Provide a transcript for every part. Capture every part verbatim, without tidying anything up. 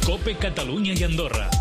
COPE Catalunya i Andorra.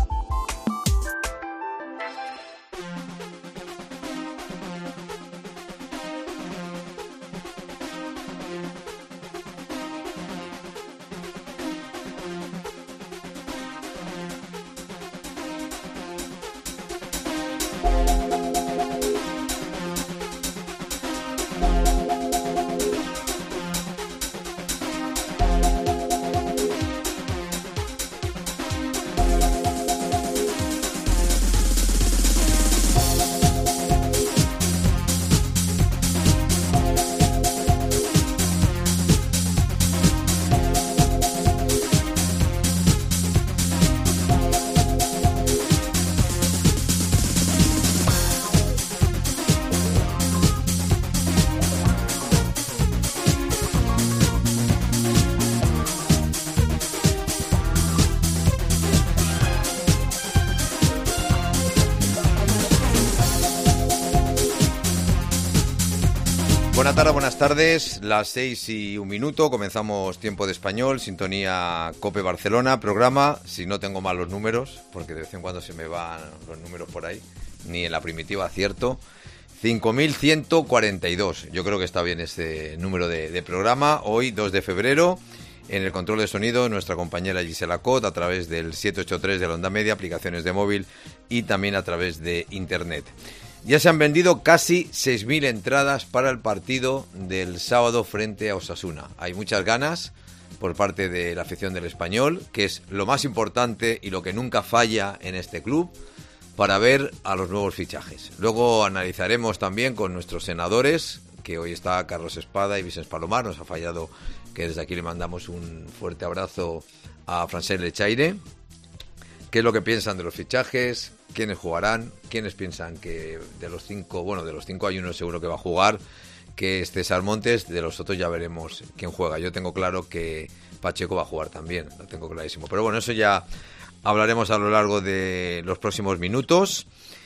Buenas tardes, buenas tardes, las seis y un minuto, comenzamos Tiempo de Español, sintonía COPE Barcelona, programa, si no tengo mal los números, porque de vez en cuando se me van los números por ahí, ni en la primitiva acierto, cinco mil ciento cuarenta y dos, yo creo que está bien este número de, de programa, hoy dos de febrero, en el control de sonido nuestra compañera Gisela Cot, a través del siete ocho tres de la Onda Media, aplicaciones de móvil y también a través de internet. Ya se han vendido casi seis mil entradas para el partido del sábado frente a Osasuna. Hay muchas ganas por parte de la afición del Español, que es lo más importante y lo que nunca falla en este club, para ver a los nuevos fichajes. Luego analizaremos también con nuestros senadores, que hoy está Carlos Espada y Vicens Palomar. Nos ha fallado, que desde aquí le mandamos un fuerte abrazo a Francesc Lechaire. ¿Qué es lo que piensan de los fichajes? ¿Quiénes jugarán? ¿Quiénes piensan que de los cinco, bueno, de los cinco hay uno seguro que va a jugar, que es César Montes, de los otros ya veremos quién juega. Yo tengo claro que Pacheco va a jugar también, lo tengo clarísimo. Pero bueno, eso ya hablaremos a lo largo de los próximos minutos.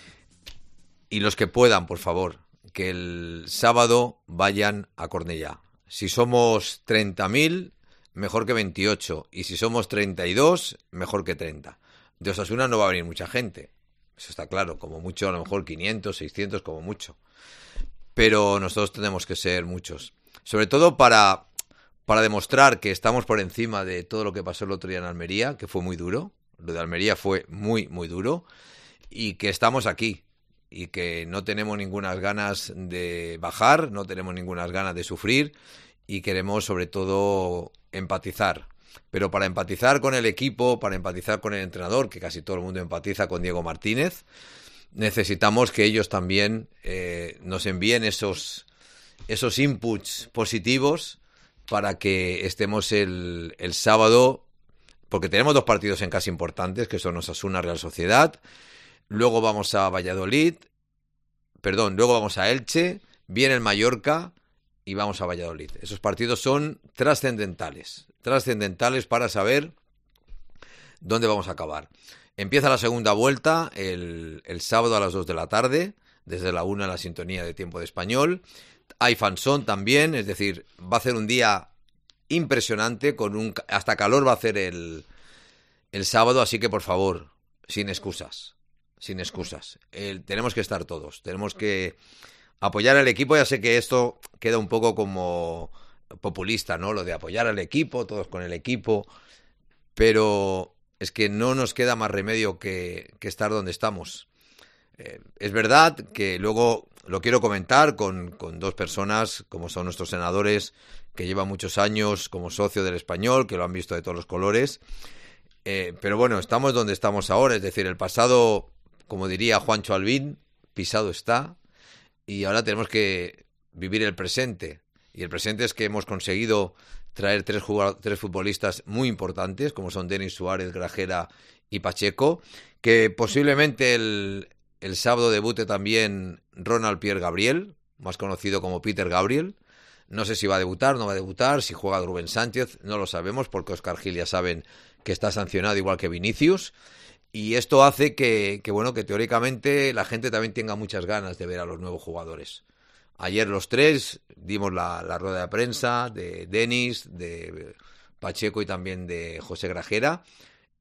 Y los que puedan, por favor, que el sábado vayan a Cornellá. Si somos treinta mil, mejor que veintiocho. Y si somos treinta y dos, mejor que treinta. De Osasuna no va a venir mucha gente. Eso está claro, como mucho, a lo mejor quinientos, seiscientos, como mucho. Pero nosotros tenemos que ser muchos. Sobre todo para, para demostrar que estamos por encima de todo lo que pasó el otro día en Almería, que fue muy duro. Lo de Almería fue muy, muy duro. Y que estamos aquí. Y que no tenemos ninguna ganas de bajar, no tenemos ninguna ganas de sufrir. Y queremos, sobre todo, empatizar. Pero para empatizar con el equipo, para empatizar con el entrenador, que casi todo el mundo empatiza con Diego Martínez, necesitamos que ellos también eh, nos envíen esos, esos inputs positivos para que estemos el, el sábado, porque tenemos dos partidos en casa importantes, que son Osasuna, Real Sociedad, luego vamos a Valladolid, perdón, luego vamos a Elche, viene el Mallorca y vamos a Valladolid. Esos partidos son trascendentales. trascendentales para saber dónde vamos a acabar. Empieza la segunda vuelta el, el sábado a las dos de la tarde, desde la una en la sintonía de Tiempo de Español. Hay fansón también, es decir, va a ser un día impresionante, con un hasta calor va a hacer el, el sábado, así que por favor, sin excusas, sin excusas. El, tenemos que estar todos, tenemos que apoyar al equipo. Ya sé que esto queda un poco como populista, ¿no? Lo de apoyar al equipo, todos con el equipo, pero es que no nos queda más remedio que, que estar donde estamos. Eh, es verdad que luego lo quiero comentar con, con dos personas, como son nuestros senadores, que llevan muchos años como socio del Español, que lo han visto de todos los colores, eh, pero bueno, estamos donde estamos ahora, es decir, el pasado, como diría Juancho Albín, pisado está, y ahora tenemos que vivir el presente. Y el presente es que hemos conseguido traer tres, jugadores, tres futbolistas muy importantes, como son Denis Suárez, Grajera y Pacheco, que posiblemente el, el sábado debute también Ronald Pierre Gabriel, más conocido como Peter Gabriel. No sé si va a debutar, no va a debutar, si juega Rubén Sánchez, no lo sabemos, porque Óscar Gil ya saben que está sancionado igual que Vinicius. Y esto hace que, que, bueno, que teóricamente la gente también tenga muchas ganas de ver a los nuevos jugadores. Ayer los tres dimos la, la rueda de prensa de Denis, de Pacheco y también de José Grajera,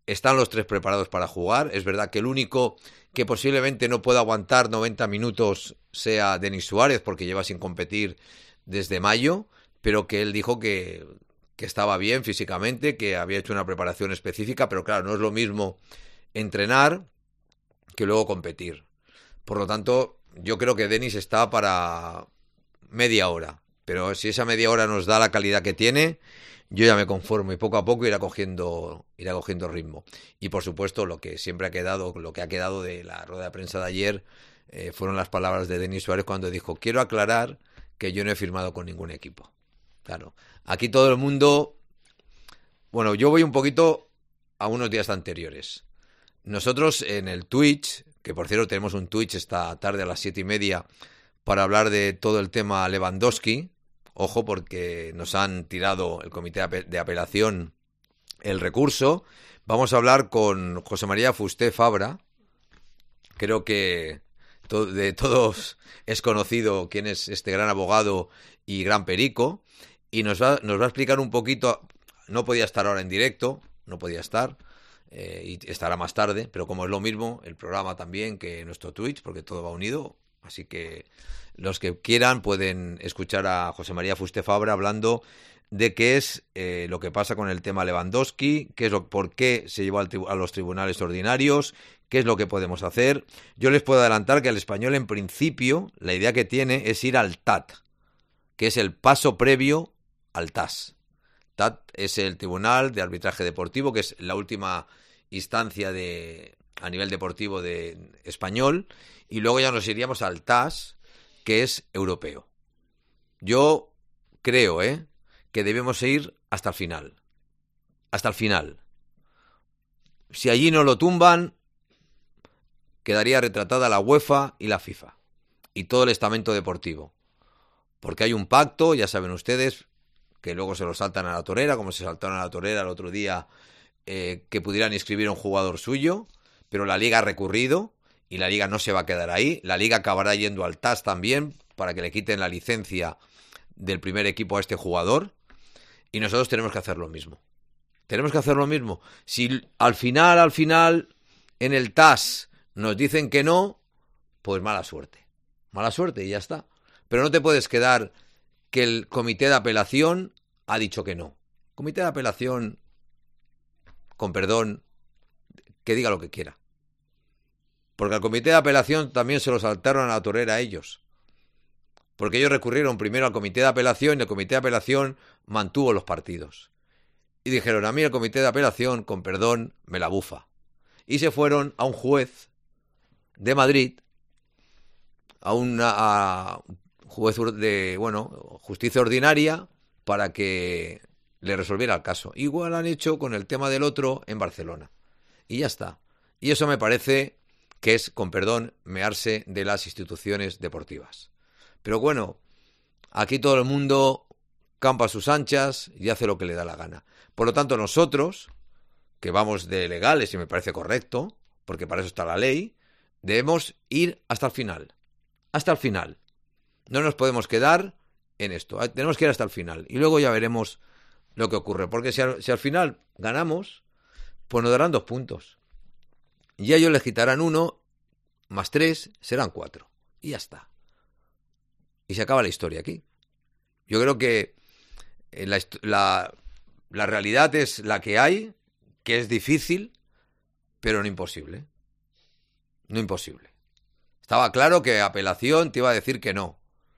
están los tres preparados para jugar. Es verdad que el único que posiblemente no pueda aguantar noventa minutos sea Denis Suárez, porque lleva sin competir desde mayo, pero que él dijo que, que estaba bien físicamente, que había hecho una preparación específica, pero claro, no es lo mismo entrenar que luego competir. Por lo tanto, yo creo que Denis está para media hora, pero si esa media hora nos da la calidad que tiene, yo ya me conformo y poco a poco irá cogiendo, irá cogiendo ritmo. Y por supuesto, lo que siempre ha quedado, lo que ha quedado de la rueda de prensa de ayer, eh, fueron las palabras de Denis Suárez cuando dijo: quiero aclarar que yo no he firmado con ningún equipo. Claro, aquí todo el mundo... Bueno, yo voy un poquito a unos días anteriores. Nosotros en el Twitch, que por cierto tenemos un Twitch esta tarde a las siete y media para hablar de todo el tema Lewandowski. Ojo, porque nos han tirado el comité de apelación el recurso. Vamos a hablar con José María Fusté Fabra. Creo que to- de todos es conocido quién es este gran abogado y gran perico. Y nos va, nos va a explicar un poquito. No podía estar ahora en directo, no podía estar. Eh, y estará más tarde, pero como es lo mismo, el programa también que nuestro Twitch, porque todo va unido. Así que los que quieran pueden escuchar a José María Fusté Fabra hablando de qué es eh, lo que pasa con el tema Lewandowski, qué es lo, por qué se llevó al tribu- a los tribunales ordinarios, qué es lo que podemos hacer. Yo les puedo adelantar que el Español, en principio, la idea que tiene es ir al T A T, que es el paso previo al T A S. T A T es el Tribunal de Arbitraje Deportivo, que es la última instancia de a nivel deportivo de español, y luego ya nos iríamos al T A S, que es europeo. Yo creo, ¿eh?, que debemos ir hasta el final. Hasta el final. Si allí no lo tumban, quedaría retratada la UEFA y la FIFA y todo el estamento deportivo. Porque hay un pacto, ya saben ustedes, que luego se lo saltan a la torera, como se saltaron a la torera el otro día, eh, que pudieran inscribir a un jugador suyo, pero la Liga ha recurrido y la Liga no se va a quedar ahí. La Liga acabará yendo al T A S también para que le quiten la licencia del primer equipo a este jugador, y nosotros tenemos que hacer lo mismo. Tenemos que hacer lo mismo. Si al final, al final, en el T A S nos dicen que no, pues mala suerte. Mala suerte y ya está. Pero no te puedes quedar que el comité de apelación ha dicho que no. Comité de apelación, con perdón, que diga lo que quiera. Porque al comité de apelación también se lo saltaron a la torera a ellos. Porque ellos recurrieron primero al comité de apelación y el comité de apelación mantuvo los partidos. Y dijeron: a mí el comité de apelación, con perdón, me la bufa. Y se fueron a un juez de Madrid, a una a juez de, bueno, justicia ordinaria, para que le resolviera el caso. Igual han hecho con el tema del otro en Barcelona. Y ya está. Y eso me parece que es, con perdón, mearse de las instituciones deportivas. Pero bueno, aquí todo el mundo campa a sus anchas y hace lo que le da la gana. Por lo tanto, nosotros, que vamos de legales y me parece correcto, porque para eso está la ley, debemos ir hasta el final. Hasta el final. No nos podemos quedar en esto. Tenemos que ir hasta el final. Y luego ya veremos lo que ocurre. Porque si al, si al final ganamos, pues nos darán dos puntos. Y a ellos les quitarán uno, más tres, serán cuatro. Y ya está. Y se acaba la historia aquí. Yo creo que la, la, la realidad es la que hay, que es difícil, pero no imposible. No imposible. Estaba claro que apelación te iba a decir que no.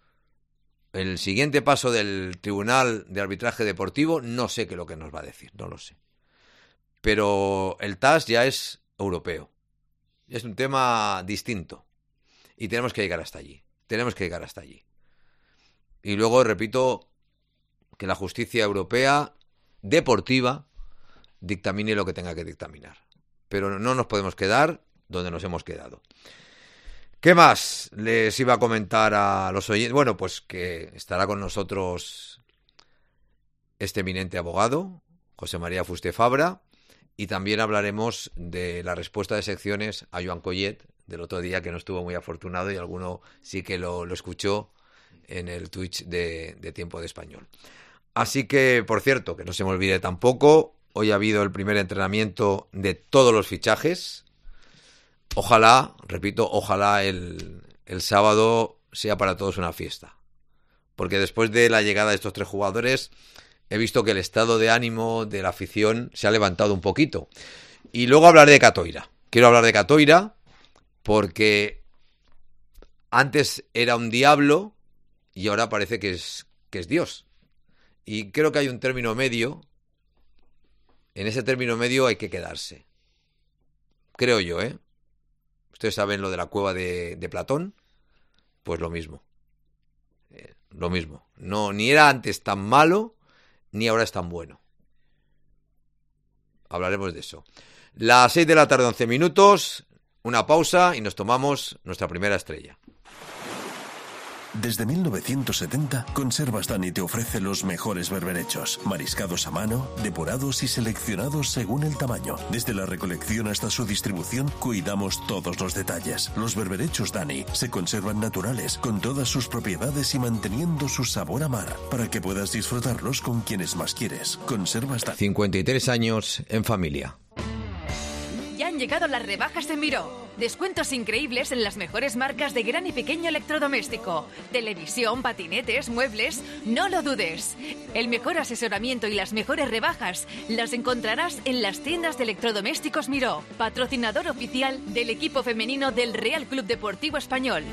El siguiente paso del Tribunal de Arbitraje Deportivo, no sé qué es lo que nos va a decir, no lo sé. Pero el T A S ya es europeo. Es un tema distinto. Y tenemos que llegar hasta allí. Tenemos que llegar hasta allí. Y luego, repito, que la justicia europea deportiva dictamine lo que tenga que dictaminar. Pero no nos podemos quedar donde nos hemos quedado. ¿Qué más les iba a comentar a los oyentes? Bueno, pues que estará con nosotros este eminente abogado, José María Fusté Fabra, y también hablaremos de la respuesta de secciones a Joan Collet del otro día, que no estuvo muy afortunado y alguno sí que lo, lo escuchó en el Twitch de, de Tiempo de Español. Así que, por cierto, que no se me olvide tampoco, Hoy ha habido el primer entrenamiento de todos los fichajes. Ojalá, repito, ojalá el, el sábado sea para todos una fiesta. Porque después de la llegada de estos tres jugadores, he visto que el estado de ánimo de la afición se ha levantado un poquito. Y luego hablaré de Catoira. Quiero hablar de Catoira porque antes era un diablo y ahora parece que es, que es Dios. Y creo que hay un término medio. En ese término medio hay que quedarse. Creo yo, ¿eh? Ustedes saben lo de la cueva de, de Platón. Pues lo mismo. Eh, lo mismo. No, ni era antes tan malo, ni ahora es tan bueno. Hablaremos de eso. Las seis de la tarde, once minutos. Una pausa y nos tomamos nuestra primera estrella. Desde mil novecientos setenta, Conservas Dani te ofrece los mejores berberechos, mariscados a mano, depurados y seleccionados según el tamaño. Desde la recolección hasta su distribución, cuidamos todos los detalles. Los berberechos Dani se conservan naturales, con todas sus propiedades y manteniendo su sabor a mar, para que puedas disfrutarlos con quienes más quieres. Conservas Dani. cincuenta y tres años en familia. Ya han llegado las rebajas de Miró. Descuentos increíbles en las mejores marcas de gran y pequeño electrodoméstico. Televisión, patinetes, muebles, no lo dudes. El mejor asesoramiento y las mejores rebajas las encontrarás en las tiendas de electrodomésticos Miró, patrocinador oficial del equipo femenino del Real Club Deportivo Español.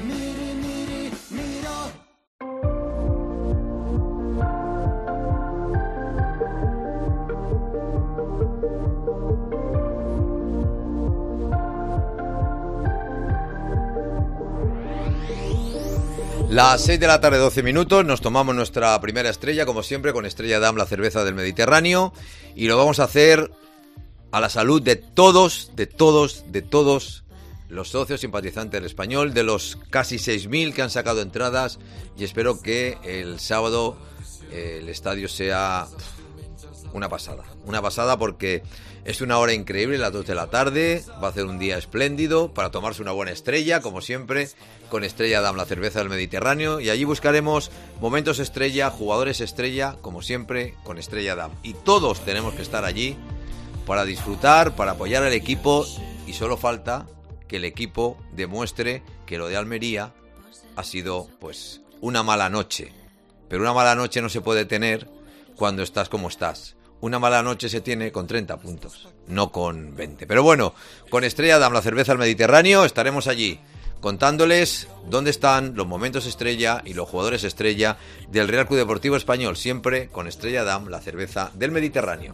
Las seis de la tarde, doce minutos, nos tomamos nuestra primera estrella, como siempre, con Estrella Damm, la cerveza del Mediterráneo, y lo vamos a hacer a la salud de todos, de todos, de todos los socios simpatizantes del Español, de los casi seis mil que han sacado entradas, y espero que el sábado eh, el estadio sea una pasada, una pasada porque es una hora increíble, las dos de la tarde, va a ser un día espléndido para tomarse una buena estrella, como siempre, con Estrella Damm, la cerveza del Mediterráneo, y allí buscaremos momentos estrella, jugadores estrella, como siempre, con Estrella Damm. Y todos tenemos que estar allí para disfrutar, para apoyar al equipo, y solo falta que el equipo demuestre que lo de Almería ha sido, pues, una mala noche. Pero una mala noche no se puede tener cuando estás como estás. Una mala noche se tiene con treinta puntos, no con veinte. Pero bueno, con Estrella Damm, la cerveza del Mediterráneo, estaremos allí contándoles dónde están los momentos estrella y los jugadores estrella del Real Club Deportivo Español, siempre con Estrella Damm, la cerveza del Mediterráneo.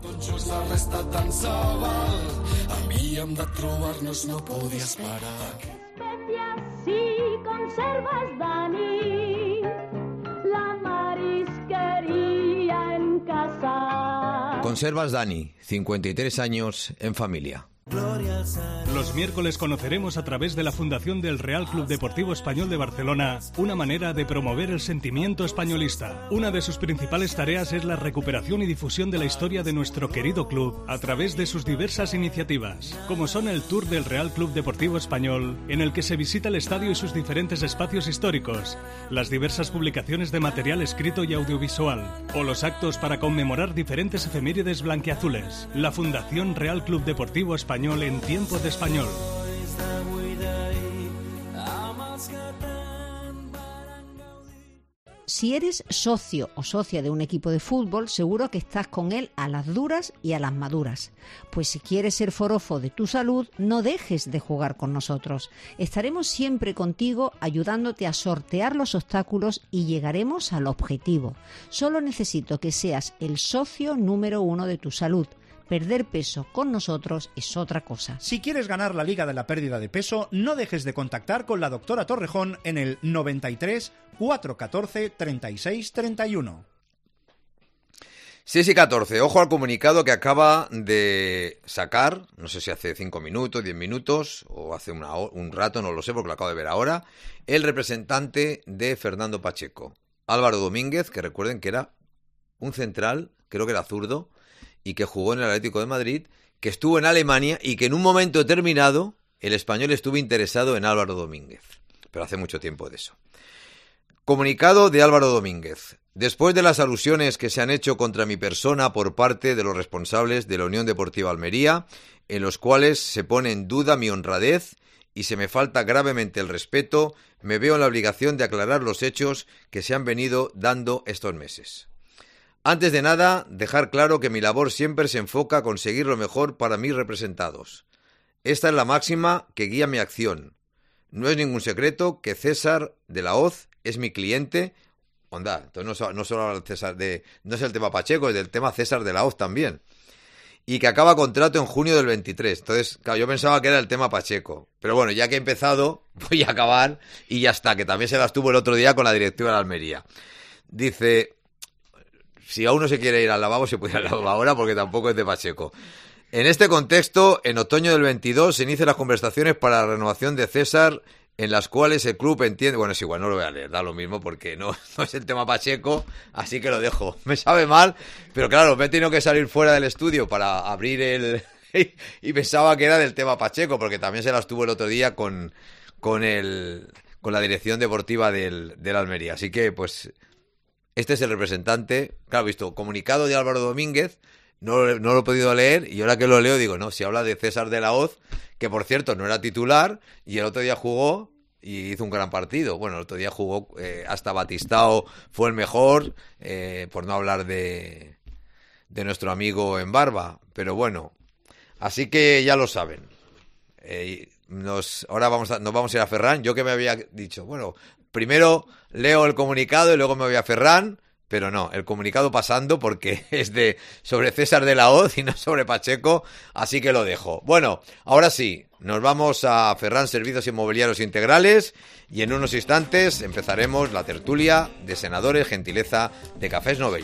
Conservas Dani, cincuenta y tres años en familia. Los miércoles conoceremos a través de la Fundación del Real Club Deportivo Español de Barcelona una manera de promover el sentimiento españolista. Una de sus principales tareas es la recuperación y difusión de la historia de nuestro querido club a través de sus diversas iniciativas, como son el Tour del Real Club Deportivo Español, en el que se visita el estadio y sus diferentes espacios históricos, las diversas publicaciones de material escrito y audiovisual, o los actos para conmemorar diferentes efemérides blanquiazules. La Fundación Real Club Deportivo Español en tiempo de español. Si eres socio o socia de un equipo de fútbol, seguro que estás con él a las duras y a las maduras. Pues si quieres ser forofo de tu salud, no dejes de jugar con nosotros. Estaremos siempre contigo ayudándote a sortear los obstáculos y llegaremos al objetivo. Solo necesito que seas el socio número uno de tu salud. Perder peso con nosotros es otra cosa. Si quieres ganar la Liga de la Pérdida de Peso, no dejes de contactar con la doctora Torrejón en el noventa y tres, cuatrocientos catorce, treinta y seis, treinta y uno. seis y catorce, ojo al comunicado que acaba de sacar, no sé si hace cinco minutos, diez minutos, o hace una, un rato, no lo sé porque lo acabo de ver ahora, el representante de Fernando Pacheco, Álvaro Domínguez, que recuerden que era un central, creo que era zurdo, y que jugó en el Atlético de Madrid, que estuvo en Alemania y que en un momento determinado el Español estuvo interesado en Álvaro Domínguez. Pero hace mucho tiempo de eso. Comunicado de Álvaro Domínguez. Después de las alusiones que se han hecho contra mi persona por parte de los responsables de la Unión Deportiva Almería, en los cuales se pone en duda mi honradez y se me falta gravemente el respeto, me veo en la obligación de aclarar los hechos que se han venido dando estos meses. Antes de nada, dejar claro que mi labor siempre se enfoca a conseguir lo mejor para mis representados. Esta es la máxima que guía mi acción. No es ningún secreto que César de la Hoz es mi cliente. Onda, entonces no, no solo habla César de, no es el tema Pacheco, es del tema César de la Hoz también. Y que acaba contrato en junio del veintitrés. Entonces, claro, yo pensaba que era el tema Pacheco. Pero bueno, ya que he empezado, voy a acabar y ya está, que también se las tuvo el otro día con la directiva de la Almería. Dice, si aún no se quiere ir al lavabo, se puede ir al lavabo ahora porque tampoco es de Pacheco. En este contexto, en otoño del veintidós se inician las conversaciones para la renovación de César, en las cuales el club entiende... Bueno, es igual, no lo voy a leer, da lo mismo porque no, no es el tema Pacheco, así que lo dejo. Me sabe mal, pero claro, me he tenido que salir fuera del estudio para abrir el... y pensaba que era del tema Pacheco, porque también se las tuvo el otro día con, con, el, con la dirección deportiva del, del Almería. Así que, pues, este es el representante. Claro, visto, comunicado de Álvaro Domínguez, no, no lo he podido leer, y ahora que lo leo digo, no, si habla de César de la Hoz, que por cierto no era titular, y el otro día jugó y hizo un gran partido. Bueno, el otro día jugó, eh, hasta Batistao fue el mejor, eh, por no hablar de, de nuestro amigo en barba, pero bueno, así que ya lo saben. Eh, nos, ahora vamos a, nos vamos a ir a Ferran. Yo que me había dicho, bueno, primero leo el comunicado y luego me voy a Ferran. Pero no, el comunicado pasando porque es de sobre César de la Hoz y no sobre Pacheco, así que lo dejo. Bueno, ahora sí, nos vamos a Ferran Servicios Inmobiliarios Integrales y en unos instantes empezaremos la tertulia de senadores, gentileza de Cafés Novell.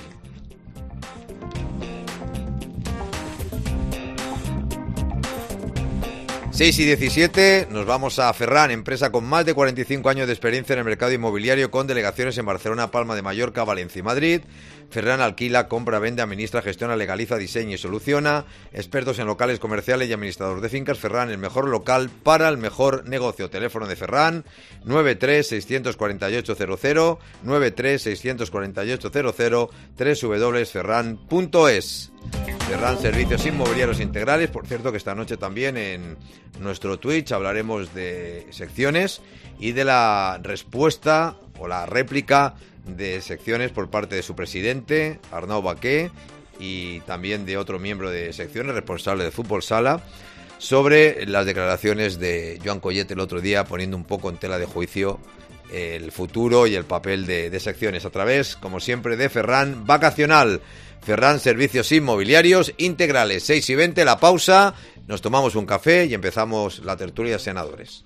seis y diecisiete, nos vamos a Ferran, empresa con más de cuarenta y cinco años de experiencia en el mercado inmobiliario, con delegaciones en Barcelona, Palma de Mallorca, Valencia y Madrid. Ferran alquila, compra, vende, administra, gestiona, legaliza, diseña y soluciona. Expertos en locales comerciales y administradores de fincas. Ferran, el mejor local para el mejor negocio. Teléfono de Ferran, nueve tres seis cuatro ocho cero cero, nueve tres seis cuatro ocho cero cero, doble u doble u doble u punto ferran punto es. Ferran Servicios Inmobiliarios Integrales. Por cierto que esta noche también en nuestro Twitch hablaremos de secciones y de la respuesta o la réplica de secciones por parte de su presidente, Arnau Baqué, y también de otro miembro de secciones, responsable de Fútbol Sala, sobre las declaraciones de Joan Collet el otro día, poniendo un poco en tela de juicio el futuro y el papel de, de secciones, a través, como siempre, de Ferran Vacacional. Ferran Servicios Inmobiliarios Integrales. Seis y veinte, la pausa, nos tomamos un café y empezamos la tertulia de senadores.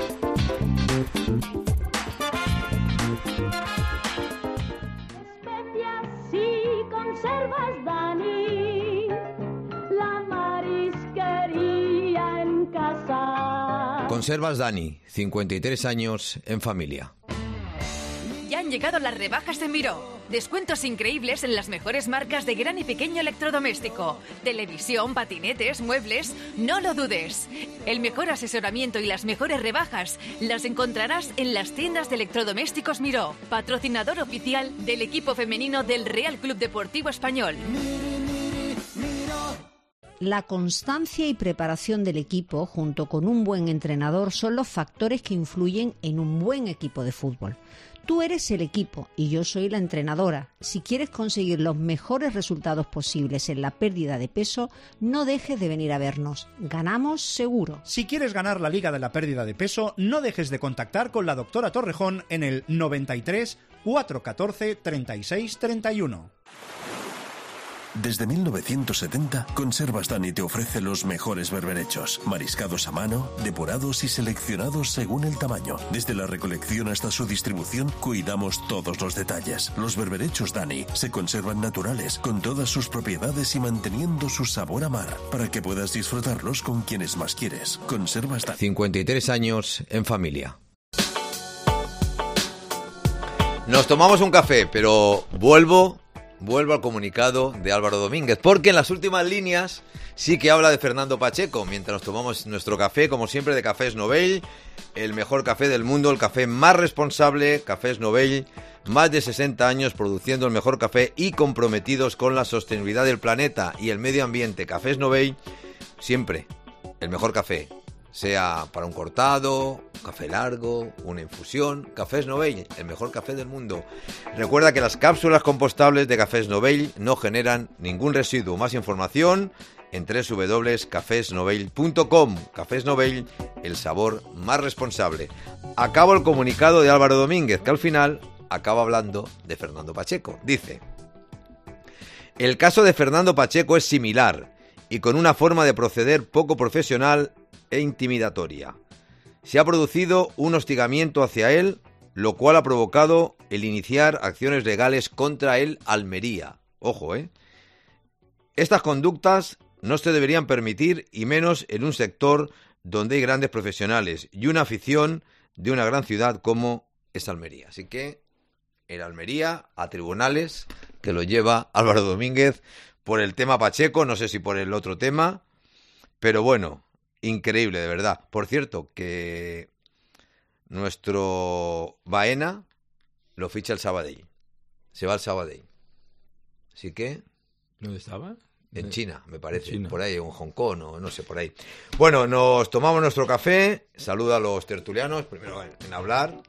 Especias y conservas, Dani, la marisquería en casa. Conservas Dani, cincuenta y tres años en familia. Ya han llegado las rebajas de Miró. Descuentos increíbles en las mejores marcas de gran y pequeño electrodoméstico. Televisión, patinetes, muebles, no lo dudes. El mejor asesoramiento y las mejores rebajas las encontrarás en las tiendas de electrodomésticos Miró, patrocinador oficial del equipo femenino del Real Club Deportivo Español. La constancia y preparación del equipo, junto con un buen entrenador, son los factores que influyen en un buen equipo de fútbol. Tú eres el equipo y yo soy la entrenadora. Si quieres conseguir los mejores resultados posibles en la pérdida de peso, no dejes de venir a vernos. Ganamos seguro. Si quieres ganar la Liga de la Pérdida de Peso, no dejes de contactar con la doctora Torrejón en el noventa y tres, cuatrocientos catorce, treinta y seis, treinta y uno. Desde mil novecientos setenta, Conservas Dani te ofrece los mejores berberechos, mariscados a mano, depurados y seleccionados según el tamaño. Desde la recolección hasta su distribución, cuidamos todos los detalles. Los berberechos Dani se conservan naturales, con todas sus propiedades y manteniendo su sabor a mar, para que puedas disfrutarlos con quienes más quieres. Conservas Dani. cincuenta y tres años en familia. Nos tomamos un café, pero vuelvo vuelvo al comunicado de Álvaro Domínguez, porque en las últimas líneas sí que habla de Fernando Pacheco, mientras nos tomamos nuestro café, como siempre, de Cafés Novell, el mejor café del mundo, el café más responsable, Cafés Novell, más de sesenta años produciendo el mejor café y comprometidos con la sostenibilidad del planeta y el medio ambiente. Cafés Novell, siempre el mejor café, sea para un cortado, un café largo, una infusión. Cafés Novell, el mejor café del mundo. Recuerda que las cápsulas compostables de Cafés Novell no generan ningún residuo. Más información en doble u doble u doble u punto cafés novell punto com. Cafés Novell, el sabor más responsable. Acabo el comunicado de Álvaro Domínguez, que al final acaba hablando de Fernando Pacheco. Dice: el caso de Fernando Pacheco es similar y con una forma de proceder poco profesional e intimidatoria. Se ha producido un hostigamiento hacia él, lo cual ha provocado el iniciar acciones legales contra el Almería. Ojo, ¿eh? Estas conductas no se deberían permitir, y menos en un sector donde hay grandes profesionales y una afición de una gran ciudad como es Almería. Así que el Almería a tribunales, que lo lleva Álvaro Domínguez por el tema Pacheco, no sé si por el otro tema, pero bueno, increíble, de verdad. Por cierto, que nuestro Baena lo ficha el Sabadell. Se va al Sabadell. Así que... ¿Dónde estaba? En China, me parece. China. Por ahí, en Hong Kong, o no sé, por ahí. Bueno, nos tomamos nuestro café. Saluda a los tertulianos. Primero en, en hablar,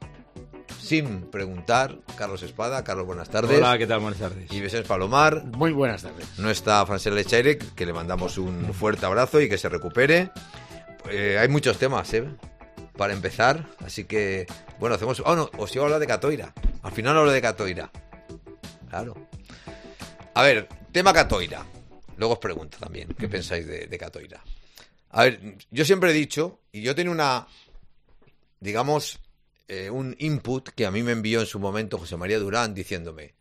sin preguntar. Carlos Espada. Carlos, buenas tardes. Hola, ¿qué tal? Buenas tardes. Y Vicente Palomar. Muy buenas tardes. No está Francesc Lechaire, que le mandamos un fuerte abrazo y que se recupere. Eh, hay muchos temas, ¿eh? Para empezar. Así que, bueno, hacemos... Oh, no, os iba a hablar de Catoira. Al final hablo de Catoira. Claro. A ver, tema Catoira. Luego os pregunto también qué pensáis de, de Catoira. A ver, yo siempre he dicho, y yo tenía una, digamos, eh, un input que a mí me envió en su momento José María Durán diciéndome,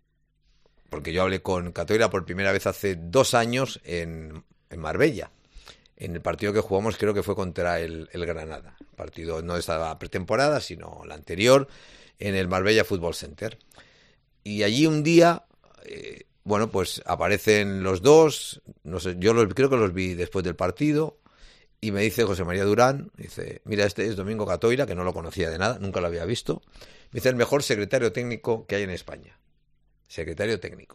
porque yo hablé con Catoira por primera vez hace dos años en, en Marbella, en el partido que jugamos, creo que fue contra el, el Granada, el partido no de esta pretemporada, sino la anterior, en el Marbella Football Center. Y allí un día... Eh, Bueno, pues aparecen los dos, no sé, yo los, creo que los vi después del partido, y me dice José María Durán, dice, mira, este es Domingo Catoira, que no lo conocía de nada, nunca lo había visto, me dice, el mejor secretario técnico que hay en España. Secretario técnico.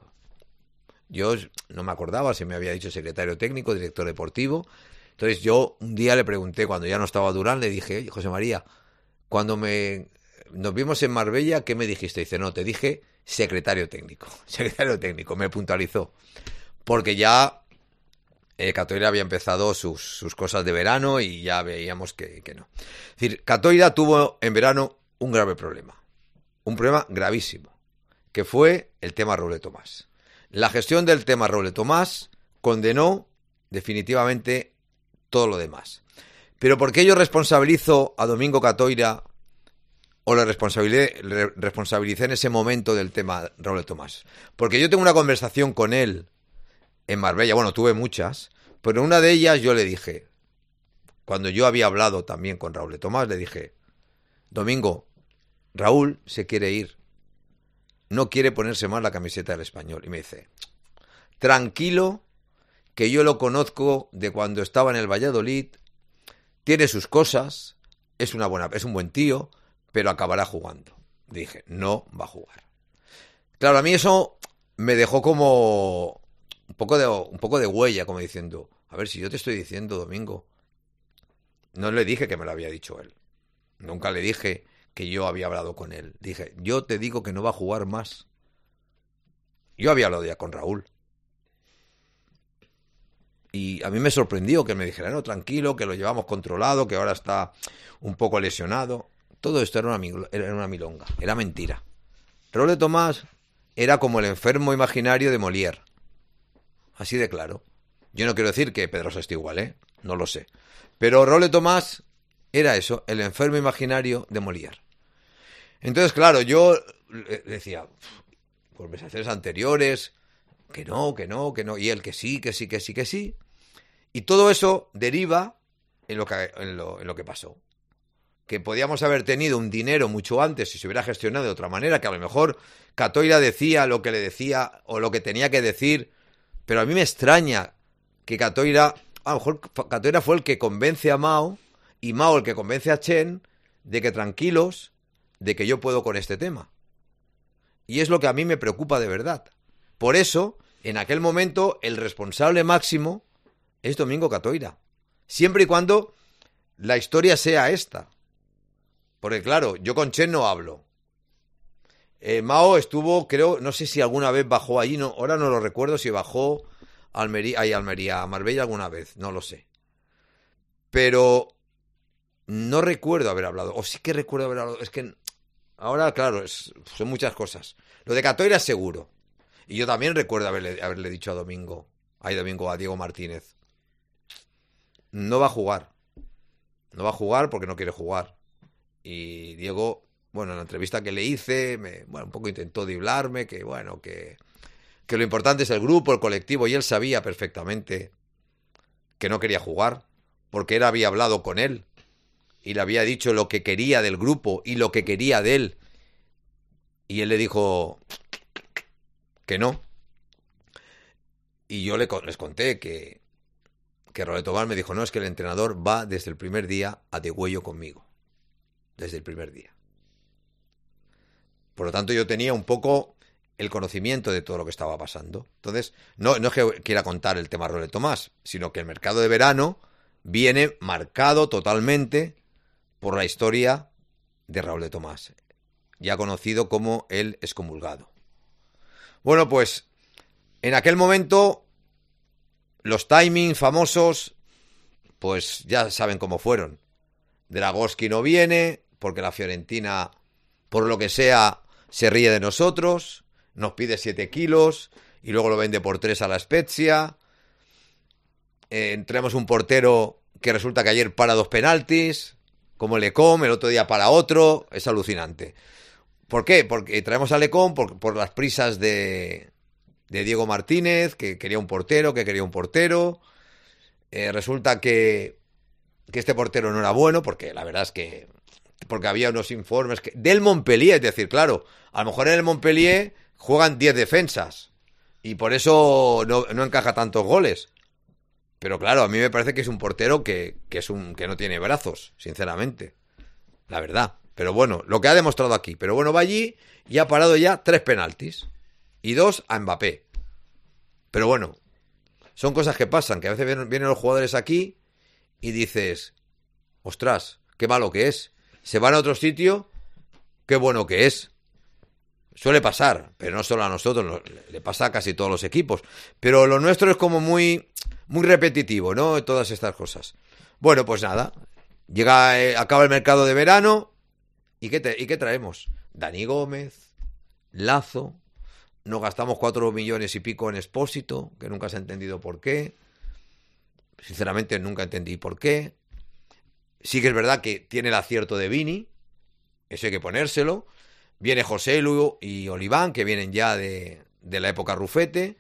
Yo no me acordaba si me había dicho secretario técnico, director deportivo. Entonces yo un día le pregunté, cuando ya no estaba Durán, le dije, José María, cuando me nos vimos en Marbella, ¿qué me dijiste? Dice, no, te dije... secretario técnico, secretario técnico, me puntualizó, porque ya eh, Catoira había empezado sus, sus cosas de verano y ya veíamos que, que no. Es decir, Catoira tuvo en verano un grave problema, un problema gravísimo, que fue el tema Roble Tomás. La gestión del tema Roble Tomás condenó definitivamente todo lo demás. Pero ¿por qué yo responsabilizo a Domingo Catoira o le responsabilicé, le responsabilicé en ese momento del tema Roble Tomás? Porque yo tengo una conversación con él en Marbella, bueno, tuve muchas, pero en una de ellas yo le dije, cuando yo había hablado también con Roble Tomás, le dije, Domingo, Raúl se quiere ir, no quiere ponerse más la camiseta del Español. Y me dice, tranquilo, que yo lo conozco de cuando estaba en el Valladolid, tiene sus cosas, es una buena, es un buen tío, pero acabará jugando. Dije, no va a jugar. Claro, a mí eso me dejó como un poco de, un poco de huella, como diciendo, a ver, si yo te estoy diciendo, Domingo, no le dije que me lo había dicho él. Nunca le dije que yo había hablado con él. Dije, yo te digo que no va a jugar más. Yo había hablado ya con Raúl. Y a mí me sorprendió que me dijera, no, tranquilo, que lo llevamos controlado, que ahora está un poco lesionado. Todo esto era una, era una milonga, era mentira. Roble Tomás era como el enfermo imaginario de Molière. Así de claro. Yo no quiero decir que Pedrosa esté igual, ¿eh? No lo sé. Pero Roble Tomás era eso, el enfermo imaginario de Molière. Entonces, claro, yo le decía, conversaciones anteriores, que no, que no, que no, y él que sí, que sí, que sí, que sí. Y todo eso deriva en lo que, en lo, en lo que pasó. que podíamos haber tenido un dinero mucho antes si se hubiera gestionado de otra manera, que a lo mejor Catoira decía lo que le decía o lo que tenía que decir, pero a mí me extraña que Catoira, a lo mejor Catoira fue el que convence a Mao y Mao el que convence a Chen de que tranquilos, de que yo puedo con este tema. Y es lo que a mí me preocupa de verdad. Por eso, en aquel momento, el responsable máximo es Domingo Catoira. Siempre y cuando la historia sea esta. Porque claro, yo con Chen no hablo. Eh, Mao estuvo, creo, no sé si alguna vez bajó allí, no, ahora no lo recuerdo si bajó a Almería, ay, Almería, a Marbella alguna vez, no lo sé. Pero no recuerdo haber hablado, o sí que recuerdo haber hablado, es que ahora, claro, es, son muchas cosas. Lo de Catoira es seguro. Y yo también recuerdo haberle, haberle dicho a Domingo, ay, Domingo, a Diego Martínez, no va a jugar. No va a jugar porque no quiere jugar. Y Diego, bueno, en la entrevista que le hice, me, bueno, un poco intentó driblarme, que bueno, que, que lo importante es el grupo, el colectivo, y él sabía perfectamente que no quería jugar, porque él había hablado con él, y le había dicho lo que quería del grupo y lo que quería de él, y él le dijo que no. Y yo le, les conté que, que Raúl de Tomás me dijo, no, es que el entrenador va desde el primer día a degüello conmigo. Desde el primer día. Por lo tanto, yo tenía un poco el conocimiento de todo lo que estaba pasando. Entonces, no, no es que quiera contar el tema Raúl de Tomás, sino que el mercado de verano viene marcado totalmente por la historia de Raúl de Tomás, ya conocido como el excomulgado. Bueno, pues, en aquel momento, los timings famosos, pues ya saben cómo fueron. Dragoschi no viene, porque la Fiorentina, por lo que sea, se ríe de nosotros, nos pide siete kilos, y luego lo vende por tres a la Spezia. Eh, traemos un portero que resulta que ayer para dos penaltis, como Lecom, el otro día para otro, es alucinante. ¿Por qué? Porque traemos a Lecom por, por las prisas de, de Diego Martínez, que quería un portero, que quería un portero. Eh, resulta que, que este portero no era bueno, porque la verdad es que porque había unos informes que, del Montpellier, es decir, claro, a lo mejor en el Montpellier juegan diez defensas y por eso no, no encaja tantos goles. Pero claro, a mí me parece que es un portero que, que, es un, que no tiene brazos, sinceramente. La verdad. Pero bueno, lo que ha demostrado aquí. Pero bueno, va allí y ha parado ya tres penaltis. Y dos a Mbappé. Pero bueno, son cosas que pasan, que a veces vienen, vienen los jugadores aquí y dices, ostras, qué malo que es. Se van a otro sitio, qué bueno que es. Suele pasar, pero no solo a nosotros, le pasa a casi todos los equipos. Pero lo nuestro es como muy, muy repetitivo, ¿no? Todas estas cosas. Bueno, pues nada, llega, eh, acaba el mercado de verano, ¿y qué, te, ¿y qué traemos? Dani Gómez, Lazo, nos gastamos cuatro millones y pico en Expósito, que nunca se ha entendido por qué. Sinceramente nunca entendí por qué. Sí que es verdad que tiene el acierto de Vini, eso hay que ponérselo. Viene José Lu y Oliván, que vienen ya de, de la época Rufete.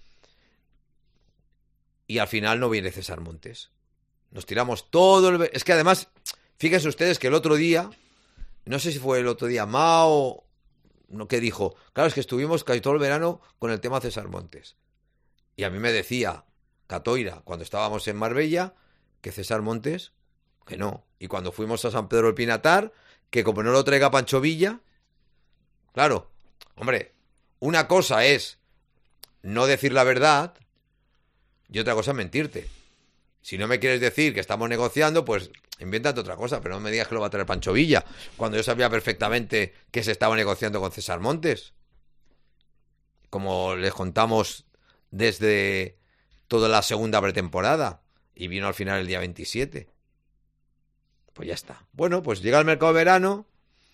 Y al final no viene César Montes. Nos tiramos todo el... Es que además, fíjense ustedes que el otro día, no sé si fue el otro día Mao, no, que dijo, claro, es que estuvimos casi todo el verano con el tema César Montes. Y a mí me decía Catoira, cuando estábamos en Marbella, que César Montes... que no. Y cuando fuimos a San Pedro del Pinatar, que como no lo traiga Pancho Villa, claro, hombre, una cosa es no decir la verdad y otra cosa es mentirte. Si no me quieres decir que estamos negociando, pues invéntate otra cosa, pero no me digas que lo va a traer Pancho Villa, cuando yo sabía perfectamente que se estaba negociando con César Montes. Como les contamos desde toda la segunda pretemporada, y vino al final el día veintisiete. Pues ya está. Bueno, pues llega el mercado de verano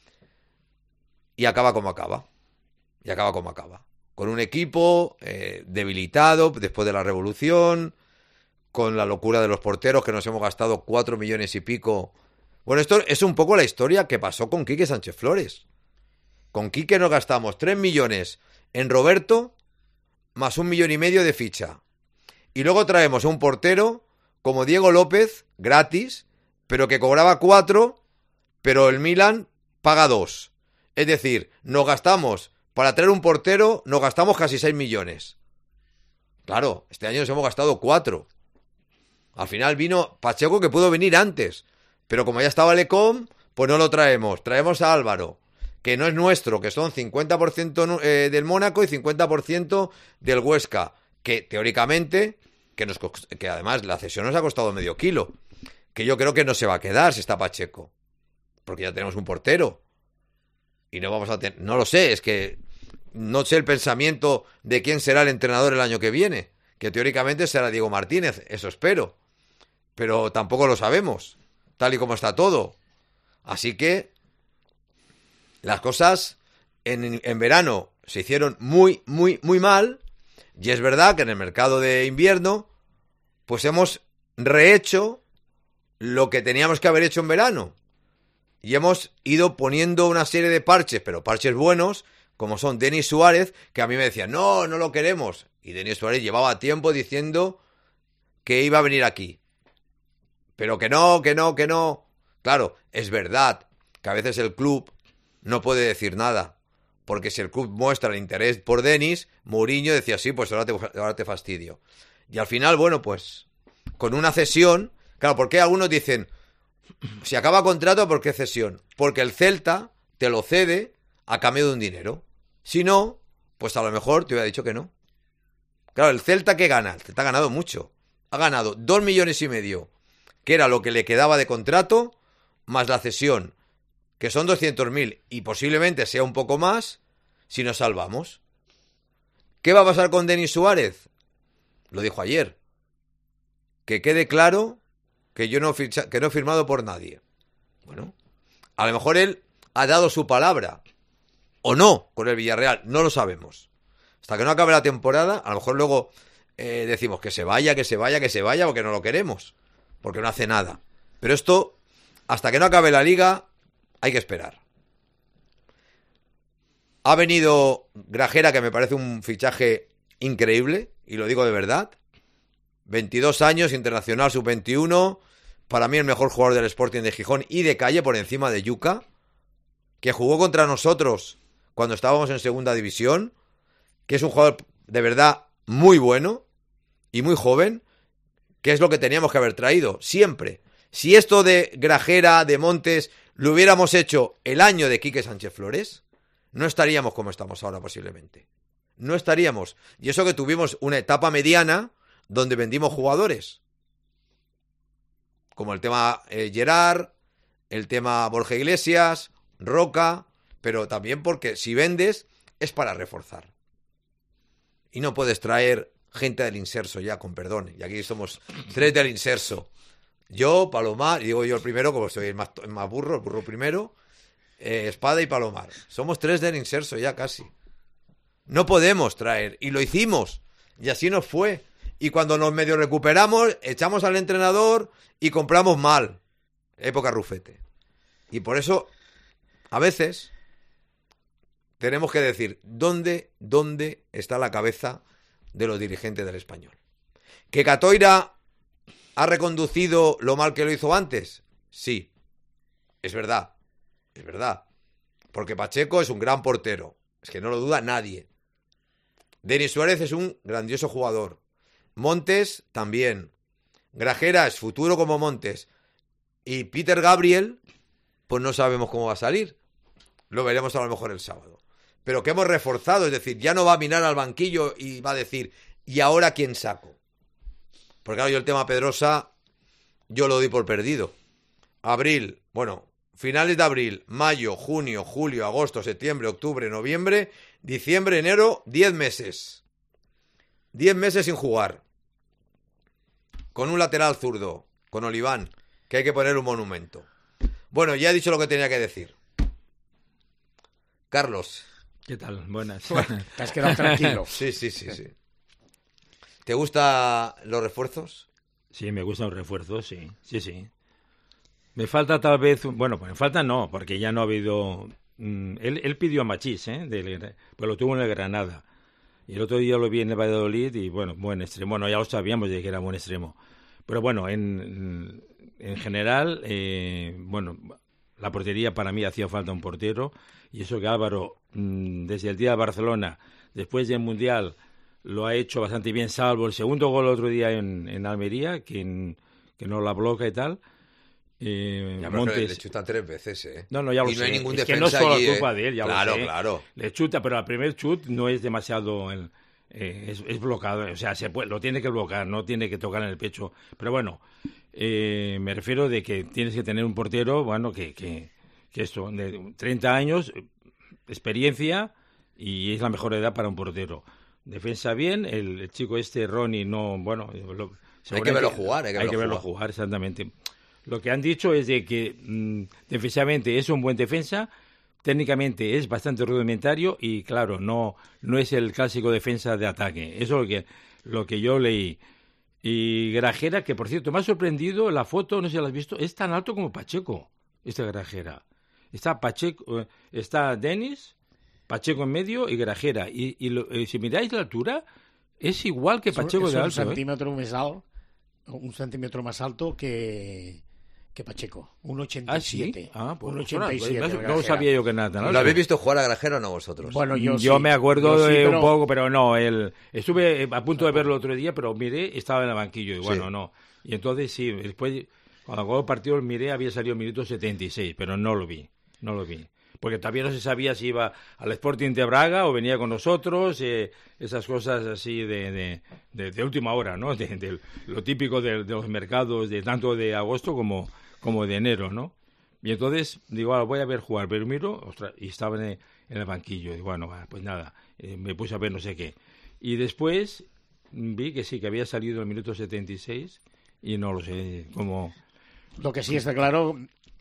y acaba como acaba. Y acaba como acaba. Con un equipo eh, debilitado después de la revolución, con la locura de los porteros, que nos hemos gastado cuatro millones y pico. Bueno, esto es un poco la historia que pasó con Quique Sánchez Flores. Con Quique nos gastamos tres millones en Roberto, más un millón y medio de ficha. Y luego traemos a un portero como Diego López, gratis, pero que cobraba cuatro pero el Milan paga dos. Es decir, nos gastamos, para traer un portero, nos gastamos casi seis millones. Claro, este año nos hemos gastado cuatro. Al final vino Pacheco, que pudo venir antes, pero como ya estaba Lecom, pues no lo traemos. Traemos a Álvaro, que no es nuestro, que son cincuenta por ciento eh, del Mónaco y cincuenta por ciento del Huesca, que teóricamente, que, nos, que además la cesión nos ha costado medio kilo, que yo creo que no se va a quedar si está Pacheco, porque ya tenemos un portero. Y no vamos a tener, no lo sé, es que no sé el pensamiento de quién será el entrenador el año que viene, que teóricamente será Diego Martínez, eso espero, pero tampoco lo sabemos, tal y como está todo. Así que las cosas en, en verano se hicieron muy, muy, muy mal, y es verdad que en el mercado de invierno pues hemos rehecho lo que teníamos que haber hecho en verano. Y hemos ido poniendo una serie de parches, pero parches buenos, como son Denis Suárez, que a mí me decían, no, no lo queremos. Y Denis Suárez llevaba tiempo diciendo que iba a venir aquí. Pero que no, que no, que no. Claro, es verdad que a veces el club no puede decir nada. Porque si el club muestra el interés por Denis, Mourinho decía, sí, pues ahora te, ahora te fastidio. Y al final, bueno, pues, con una cesión, claro, porque algunos dicen, si acaba contrato, ¿por qué cesión? Porque el Celta te lo cede a cambio de un dinero. Si no, pues a lo mejor te hubiera dicho que no. Claro, el Celta, ¿qué gana? El Celta ha ganado mucho. Ha ganado dos millones y medio, que era lo que le quedaba de contrato, más la cesión, que son doscientos mil, y posiblemente sea un poco más si nos salvamos. ¿Qué va a pasar con Denis Suárez? Lo dijo ayer. Que quede claro que yo no, ficha, que no he firmado por nadie. Bueno, a lo mejor él ha dado su palabra, o no, con el Villarreal, no lo sabemos. Hasta que no acabe la temporada, a lo mejor luego eh, decimos que se vaya, que se vaya, que se vaya, porque no lo queremos, porque no hace nada. Pero esto, hasta que no acabe la liga, hay que esperar. Ha venido Grajera, que me parece un fichaje increíble, y lo digo de verdad. veintidós años, internacional sub veintiuno, para mí el mejor jugador del Sporting de Gijón y de calle por encima de Yuka, que jugó contra nosotros cuando estábamos en segunda división, que es un jugador de verdad muy bueno y muy joven, que es lo que teníamos que haber traído siempre. Si esto de Grajera, de Montes, lo hubiéramos hecho el año de Quique Sánchez Flores, no estaríamos como estamos ahora posiblemente. No estaríamos. Y eso que tuvimos una etapa mediana donde vendimos jugadores, como el tema eh, Gerard, el tema Borja Iglesias, Roca, pero también porque si vendes es para reforzar. Y no puedes traer gente del inserso ya, con perdón, y aquí somos tres del inserso. Yo, Palomar, y digo yo el primero, como soy el más, el más burro, el burro primero, eh, Espada y Palomar. Somos tres del inserso ya casi. No podemos traer, y lo hicimos, y así nos fue. Y cuando nos medio recuperamos, echamos al entrenador y compramos mal. Época Rufete. Y por eso, a veces, tenemos que decir, ¿dónde, dónde está la cabeza de los dirigentes del Español? ¿Que Catoira ha reconducido lo mal que lo hizo antes? Sí, es verdad, es verdad. Porque Pacheco es un gran portero, es que no lo duda nadie. Denis Suárez es un grandioso jugador. Montes también. Grajera es futuro como Montes. Y Peter Gabriel, pues no sabemos cómo va a salir. Lo veremos a lo mejor el sábado. Pero que hemos reforzado, es decir, ya no va a mirar al banquillo y va a decir, ¿y ahora quién saco? Porque claro, yo el tema Pedrosa, yo lo doy por perdido. Abril, bueno, finales de abril, mayo, junio, julio, agosto, septiembre, octubre, noviembre, diciembre, enero, diez meses. Diez meses sin jugar. Con un lateral zurdo, con Oliván, que hay que poner un monumento. Bueno, ya he dicho lo que tenía que decir. Carlos. ¿Qué tal? Buenas. Bueno, te has quedado tranquilo. Sí, sí, sí, sí. ¿Te gustan los refuerzos? Sí, me gustan los refuerzos, sí. Sí, sí. Me falta tal vez... Bueno, pues me falta no, porque ya no ha habido... Mmm, él, él pidió a Machís, ¿eh? Del, pues lo tuvo en el Granada. Y el otro día lo vi en el Valladolid y, bueno, buen extremo. Bueno, ya lo sabíamos de que era buen extremo. Pero bueno, en, en general, eh, bueno, la portería para mí hacía falta un portero, y eso que Álvaro, mmm, desde el día de Barcelona, después del Mundial, lo ha hecho bastante bien, salvo el segundo gol el otro día en, en Almería, que, en, que no la bloca y tal. Eh, ya, Montes le chuta tres veces, ¿eh? No, no, ya lo y no sé. hay ningún es defensa que no es solo allí, culpa ¿eh? de él, ya claro, lo sé. Claro, le chuta, pero el primer chut no es demasiado... El, eh, es, es blocado, o sea, se puede, lo tiene que bloquear, no tiene que tocar en el pecho. Pero bueno, eh, me refiero de que tienes que tener un portero, bueno, que, que, que esto, de treinta años, experiencia, y es la mejor edad para un portero. Defensa bien, el, el chico este, Ronnie, no, bueno... Lo, hay que verlo jugar, hay que, hay verlo, que verlo jugar. jugar, exactamente. Lo que han dicho es de que mmm, defensivamente es un buen defensa, técnicamente es bastante rudimentario y claro, no no es el clásico defensa de ataque. Eso es lo que, lo que yo leí. Y Grajera, que por cierto me ha sorprendido la foto, no sé si la has visto, es tan alto como Pacheco, esta Grajera. Está Pacheco, está Denis, Pacheco en medio y Grajera. Y, y, lo, y si miráis la altura, es igual que Pacheco es un, de alto. Es un centímetro ¿eh? más alto, un centímetro más alto que... que Pacheco, un ochenta y siete. ¿Ah, sí? Ah, pues, un ochenta y siete. Bueno, no sabía yo que nada. ¿No? ¿Lo habéis visto jugar a Grajera o no vosotros? Bueno, yo, yo sí. me acuerdo yo sí, de pero... un poco, pero no. El, estuve a punto de verlo el otro día, pero miré, estaba en el banquillo y bueno, sí. no. Y entonces sí, después, cuando acabó el partido, miré, había salido minuto setenta y seis, pero no lo vi, no lo vi. Porque todavía no se sabía si iba al Sporting de Braga o venía con nosotros, eh, esas cosas así de, de, de, de última hora, ¿no? De, de, lo típico de, de los mercados, de tanto de agosto como... como de enero, ¿no? Y entonces, digo, ah, voy a ver jugar, pero miro, ostras, y estaba en el, en el banquillo, y bueno, pues nada, eh, me puse a ver no sé qué. Y después vi que sí, que había salido el minuto setenta y seis, y no lo sé, como... Lo que sí está claro,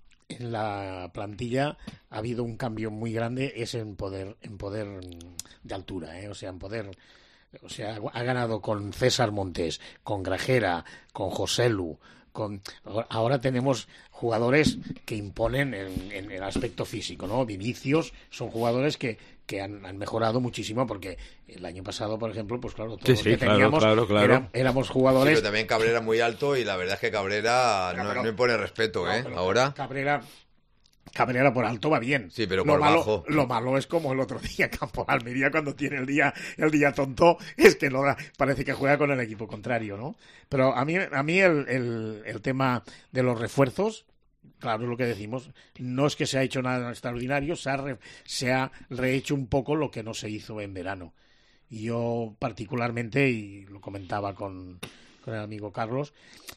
en la plantilla ha habido un cambio muy grande, es en poder, en poder de altura, ¿eh? O sea, en poder... O sea, ha ganado con César Montes, con Grajera, con Joselu, con ahora tenemos jugadores que imponen en, en el aspecto físico, ¿no? Vinicius son jugadores que, que han, han mejorado muchísimo porque el año pasado, por ejemplo, pues claro, todos sí, los sí, que claro, teníamos claro, claro. Era, éramos jugadores. Sí, pero también Cabrera muy alto y la verdad es que Cabrera no, pero, no impone respeto, no, ¿eh? Ahora. Cabrera Cabrera por alto va bien. Sí, pero lo por malo, bajo. Lo malo es como el otro día Campo Almería cuando tiene el día el día tonto, es que no parece que juega con el equipo contrario, ¿no? Pero a mí a mí el, el, el tema de los refuerzos, claro, es lo que decimos, no es que se ha hecho nada extraordinario, se ha, re, se ha rehecho un poco lo que no se hizo en verano. Y yo particularmente, y lo comentaba con... con el amigo Carlos,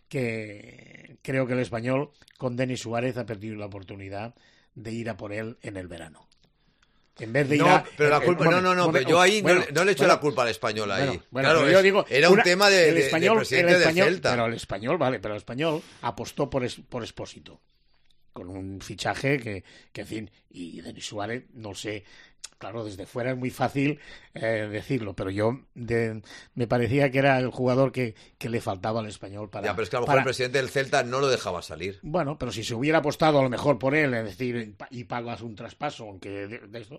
que creo que el Español con Denis Suárez ha perdido la oportunidad de ir a por él en el verano. En vez de no, ir a, pero la culpa, eh, no, no, no, bueno, pero yo ahí bueno, no, no le echo bueno, la culpa al Español ahí. Bueno, bueno, claro, yo es, digo, era un una, tema de, el español, de presidente el español, del Celta. Pero el Español, vale, pero el Español apostó por, es, por Expósito, con un fichaje que, que en fin, y Denis Suárez, no sé... Claro, desde fuera es muy fácil eh, decirlo, pero yo de, me parecía que era el jugador que, que le faltaba al Español para... Ya, pero es que a lo mejor para... el presidente del Celta no lo dejaba salir. Bueno, pero si se hubiera apostado a lo mejor por él, es decir, y pagas un traspaso, aunque de, de esto...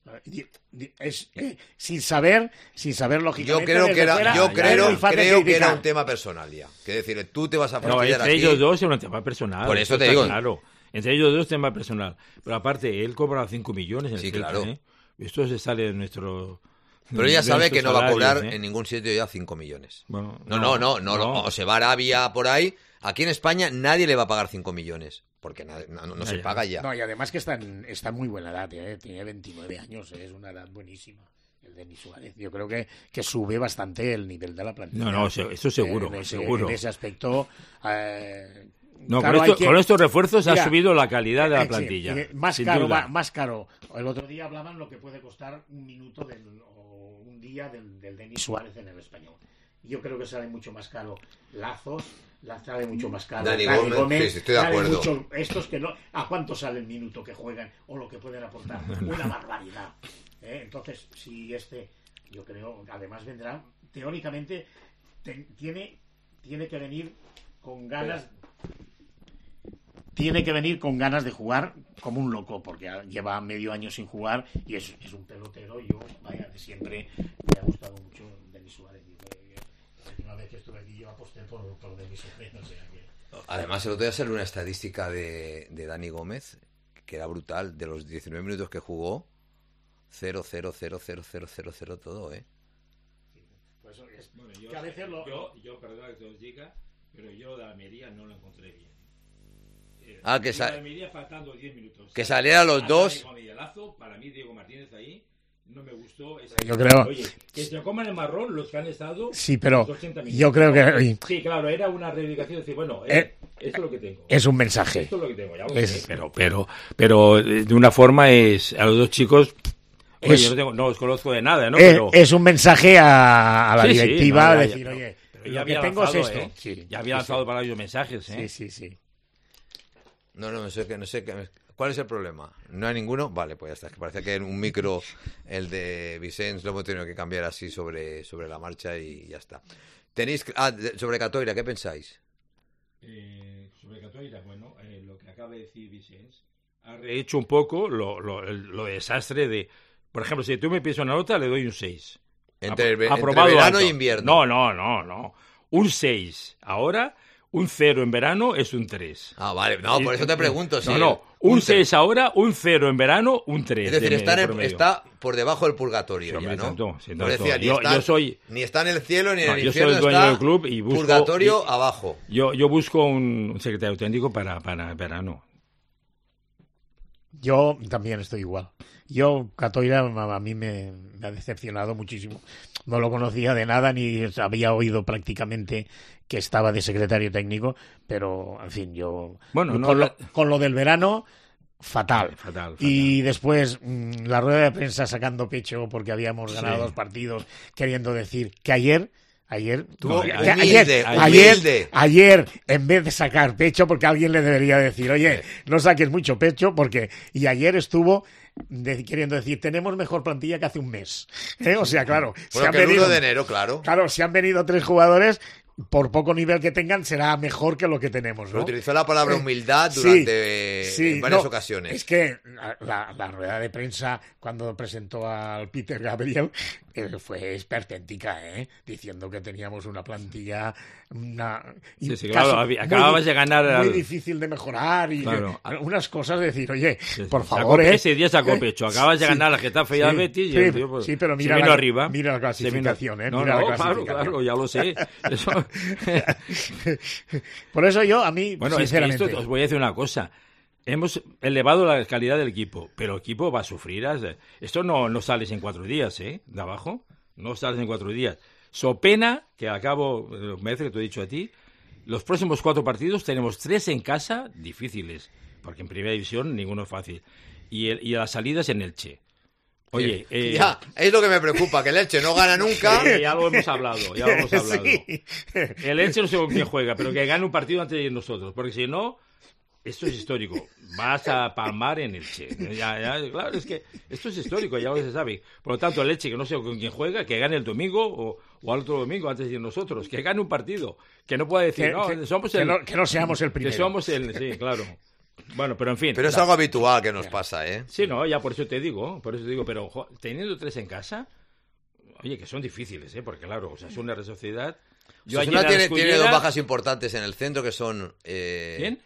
Es, eh, sin saber, sin saber lógicamente... Yo creo que era, fuera, yo creo, creo que era un tema tema personal ya. Que decir, tú te vas a no, fastidiar entre aquí. ellos dos es un tema personal. Por eso te digo. Claro. Entre ellos dos es un tema personal. Pero aparte, él cobra cinco millones en el Sí, Celta, claro. ¿eh? Esto se sale de nuestro... Pero ella sabe que no va a cobrar salarios, ¿eh? en ningún sitio ya cinco millones. Bueno, no, no, no, no, no. O se va a Arabia por ahí. Aquí en España nadie le va a pagar cinco millones. Porque no, no, no, no se ya. paga ya. No, y además que está en, está en muy buena edad, ¿eh? Tiene veintinueve años, ¿eh? Es una edad buenísima. El Denis Suárez. Yo creo que, que sube bastante el nivel de la plantilla. No, no, eso seguro, en ese, seguro. En ese aspecto... Eh, No, claro, con, esto, que... con estos refuerzos Mira, ha subido la calidad de la sí, plantilla. eh, más sin caro, duda. va, más caro. El otro día hablaban lo que puede costar un minuto del, o un día del, del Denis Suárez en el Español. Yo creo que sale mucho más caro Lazos, la sale mucho más caro Dani Dani Gómez, Gómez, sí, sí, estoy de sale acuerdo. mucho, estos que no, ¿a cuánto sale el minuto que juegan o lo que pueden aportar? Una barbaridad. ¿Eh? Entonces, si este, yo creo, además vendrá, teóricamente te, tiene, tiene que venir con ganas. Tiene que venir con ganas de jugar como un loco, porque lleva medio año sin jugar y es, es un pelotero. Yo, vaya, de siempre me ha gustado mucho Denis Suárez. La última vez que estuve aquí yo aposté por, por Denis Suárez, o sea que... Además, el otro día salió una estadística de, de Dani Gómez que era brutal. De los diecinueve minutos que jugó, cero, cero, cero, cero, cero, cero, cero, todo, ¿eh? Pues es, bueno, yo, que a veces lo... yo, yo, perdón que te os diga, pero yo de Almería no lo encontré bien. Eh, ah, que, sa Almería faltando diez minutos. Que salieran los dos. Lazo, para mí, Diego Martínez ahí, no me gustó. Esa... Yo creo... Oye, que se coman el marrón los que han estado... Sí, pero yo creo que... Sí, claro, era una reivindicación de decir, bueno, eh, eh, esto es lo que tengo. Es un mensaje. Esto es lo que tengo, ya lo es... sé, pero, pero, pero de una forma es... A los dos chicos... Oye, es, yo no, tengo, no os conozco de nada, ¿no? Es, pero... es un mensaje a, a la sí, directiva, sí, no, ya, decir, ya, oye, pero ya lo que tengo lanzado, es esto. ¿eh? Sí, ya había lanzado sí, para ellos mensajes, ¿eh? Sí, sí, sí. No, no, no sé qué, no sé qué. ¿Cuál es el problema? ¿No hay ninguno? Vale, pues ya está. Es que parece que un micro, el de Vicens, lo hemos tenido que cambiar así sobre, sobre la marcha y ya está. Tenéis... Ah, sobre Catoira, ¿qué pensáis? Eh, sobre Catoira, bueno, eh, lo que acaba de decir Vicens ha rehecho un poco lo, lo, lo desastre de... Por ejemplo, si tú me pides una nota, le doy un seis. Entre, el, entre verano e invierno. No, no, no, no. Un seis. Ahora, un cero en verano es un tres. Ah, vale. No, por eso te pregunto. No, si no. Un seis ahora, un cero en verano, un tres. Es decir, de, está, en el, está por debajo del purgatorio sí, ya, ¿no? Tanto, sí, tanto. Decía, ni yo, está, yo soy... Ni está en el cielo, ni en no, el yo infierno. Yo soy el dueño está del club y busco... Purgatorio y, abajo. Yo, yo busco un, un secretario técnico para, para el verano. Yo también estoy igual. Yo, Catoira, a mí me, me ha decepcionado muchísimo. No lo conocía de nada, ni había oído prácticamente que estaba de secretario técnico, pero, en fin, yo... Bueno, no, con, la... lo, con lo del verano, fatal. Fatal, fatal. Y después, mmm, la rueda de prensa sacando pecho porque habíamos ganado sí. dos partidos, queriendo decir que ayer... Ayer, no, que, humilde, ayer, ayer, ayer, en vez de sacar pecho, porque alguien le debería decir, oye, no saques mucho pecho, porque y ayer estuvo de, queriendo decir, tenemos mejor plantilla que hace un mes. ¿Eh? O sea, claro, bueno, si han que venido, el uno de enero, claro. Claro, si han venido tres jugadores, por poco nivel que tengan, será mejor que lo que tenemos, ¿no? Utilizó la palabra humildad durante sí, sí, en varias no, ocasiones. Es que la, la, la rueda de prensa, cuando presentó al Peter Gabriel, eh, fue esperpéntica, ¿eh? Diciendo que teníamos una plantilla... Una, sí, sí, claro, acababas muy, de ganar... Muy al... difícil de mejorar y claro. que, unas cosas de decir, oye, sí, sí, por favor, sacó, ¿eh? Ese día sacó pecho, acabas de sí, ganar al Getafe y al sí, Betis y sí, el tío, pues, sí, pero mira se vino la, arriba. Mira la clasificación, vino... ¿eh? No, mira no, la clasificación. claro, claro, ya lo sé. Eso... Por eso yo, a mí, bueno, sinceramente... Es que esto, os voy a decir una cosa. Hemos elevado la calidad del equipo, pero el equipo va a sufrir. Esto no, no sales en cuatro días, ¿eh? De abajo. No sales en cuatro días. So pena que al cabo, me parece que te he dicho a ti, los próximos cuatro partidos tenemos tres en casa difíciles, porque en primera división ninguno es fácil. Y, el, y a las salidas en Elche. Oye, eh, ya, es lo que me preocupa, que el Elche no gana nunca. Sí, ya lo hemos hablado, ya lo hemos hablado. Sí. El Elche no sé con quién juega, pero que gane un partido antes de ir nosotros, porque si no, esto es histórico. Vas a palmar en Elche. Ya, ya, claro, es que esto es histórico, ya lo se sabe. Por lo tanto, el Elche, que no sé con quién juega, que gane el domingo o, o al otro domingo antes de ir nosotros, que gane un partido, que no pueda decir, que, no, que, somos que el... No, que no seamos el primero. Que somos el... Sí, claro. Bueno, pero en fin. Pero es algo habitual que nos pasa, ¿eh? Sí, no, ya por eso te digo, por eso te digo, pero jo, teniendo tres en casa, oye, que son difíciles, ¿eh? Porque claro, o sea, es una sociedad. Yo Osasuna tiene, escudiera... tiene dos bajas importantes en el centro que son eh, ¿Quién?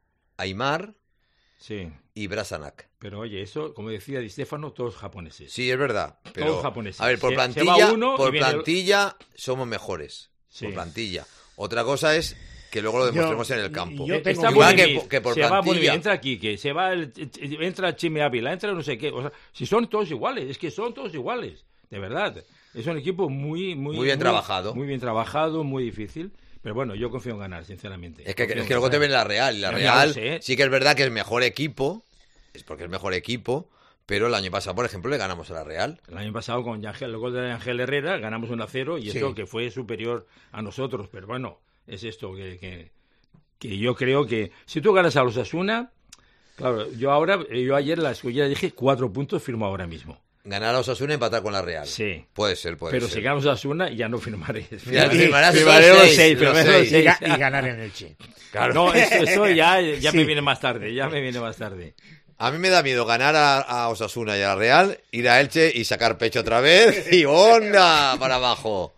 Aimar sí. y Brasanac. Pero oye, eso, como decía Di Stefano, todos japoneses. Sí, es verdad. Pero, todos japoneses. A ver, por se, plantilla, se uno por viene... plantilla somos mejores. Sí. Por plantilla. Otra cosa es que luego lo demostremos yo, en el campo. Yo tengo Igual que, que por se plantilla. Va Bonimir, entra Quique, se va el, entra Chime Ávila, entra no sé qué. O sea, si son todos iguales, es que son todos iguales, de verdad. Es un equipo muy, muy, muy bien muy, trabajado. Muy bien trabajado, muy difícil. Pero bueno, yo confío en ganar, sinceramente. Es que, es que luego te ven la Real. Y la Real sí que es verdad que es mejor equipo, es porque es mejor equipo. Pero el año pasado, por ejemplo, le ganamos a la Real. El año pasado con Ángel, el gol de Ángel Herrera, ganamos uno a cero y sí. Eso que fue superior a nosotros. Pero bueno, es esto que, que, que yo creo que si tú ganas a los Osasuna, claro, yo ahora, yo ayer la escuela dije cuatro puntos, firmo ahora mismo. Ganar a Osasuna y empatar con la Real. Sí. Puede ser, puede pero ser. si ganamos a Osasuna ya no firmaré. Ya firmarás firmaré los seis, seis, los los seis. seis. Y, y ganar en el Che. Claro. No, eso, eso ya, ya sí. me viene más tarde, ya me viene más tarde. A mí me da miedo ganar a, a Osasuna y a la Real, ir a Elche y sacar pecho otra vez y ¡onda! Para abajo.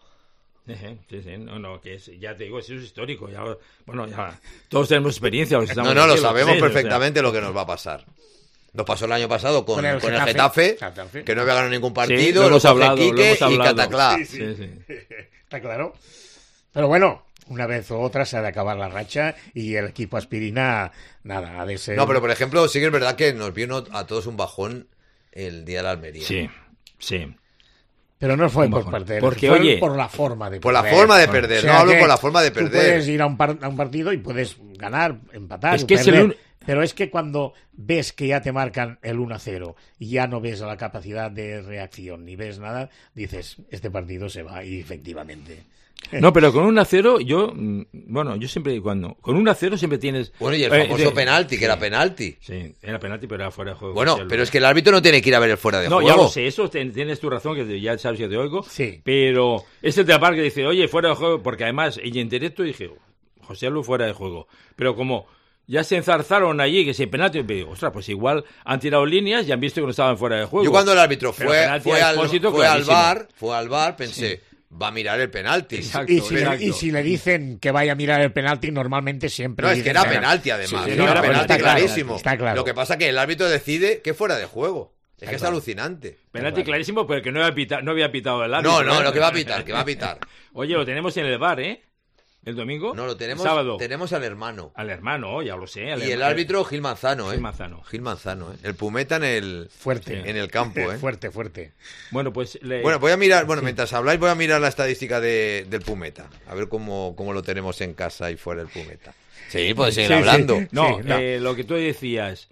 Sí, sí, no, no, que es, ya te digo, eso es histórico. Ya, bueno, ya todos tenemos experiencia. Los no, no, lo sabemos perfectamente o sea. Lo que nos va a pasar. Nos pasó el año pasado con, Con el con el Getafe, Getafe, Getafe. que no había ganado ningún Sí, partido, lo hemos coge hablado, lo Quique hemos y hablado. cataclá. Sí, sí. Sí, sí. Está claro. Pero bueno, una vez u otra se ha de acabar la racha y el equipo aspirina, nada, ha de ser... No, pero por ejemplo, sí que es verdad que nos vino a todos un bajón el día de la Almería. Sí, sí. Pero no fue Un por bajón. perder, Porque, fue oye, por la forma de Por perder. la forma de perder, O sea no hablo que por la forma de tú perder. puedes ir a un, par- a un partido y puedes ganar, empatar, Es o que es perder. el un- Pero es que cuando ves que ya te marcan el uno a cero y ya no ves la capacidad de reacción ni ves nada, dices, este partido se va y efectivamente. No, pero con un a cero, yo, mm, bueno, yo siempre, cuando, con un a cero siempre tienes... Bueno, y el eh, famoso de- penalti, que era penalti. Sí, era penalti, pero era fuera de juego. Bueno, José, pero es que el árbitro no tiene que ir a ver el fuera de No, juego. ya lo sé, eso ten- tienes tu razón, que ya sabes que te oigo. Sí. Pero este de aparte que dice, oye, fuera de juego, porque además, y en directo dije, José Lu fuera de juego. Pero como ya se enzarzaron allí, que si penalti, y digo, ostras, pues igual han tirado líneas y han visto que no estaban fuera de juego. Yo cuando el árbitro Pero fue, penalti fue, a al, Expósito, fue al clarísimo. bar, fue al bar, pensé, va a mirar el penalti. Exacto. Y si, le, exacto. y si le dicen que vaya a mirar el penalti, normalmente siempre... No, es que dicen era penalti. penalti además, Sí, sí, era no, penalti pero está claro, clarísimo. está claro. Lo que pasa es que el árbitro decide que fuera de juego. Es que es claro. alucinante. Penalti clarísimo, pero que no había pitado, no había pitado el árbitro. No, no, ¿eh? lo que va a pitar, que va a pitar. Oye, lo tenemos en el bar, ¿eh? El domingo. No, lo tenemos, El sábado. tenemos al hermano. Al hermano, ya lo sé. al Y el hermano. árbitro Gil Manzano, ¿eh? Gil Manzano. Gil Manzano, ¿eh? El Pumeta en el, Fuerte. en el campo, ¿eh? Fuerte, fuerte. Bueno, pues... le- Bueno, voy a mirar, bueno, mientras habláis voy a mirar la estadística de, del Pumeta. A ver cómo, cómo lo tenemos en casa y fuera el Pumeta. Sí, puedes seguir Sí, sí. hablando. No, Sí, no. eh, lo que tú decías...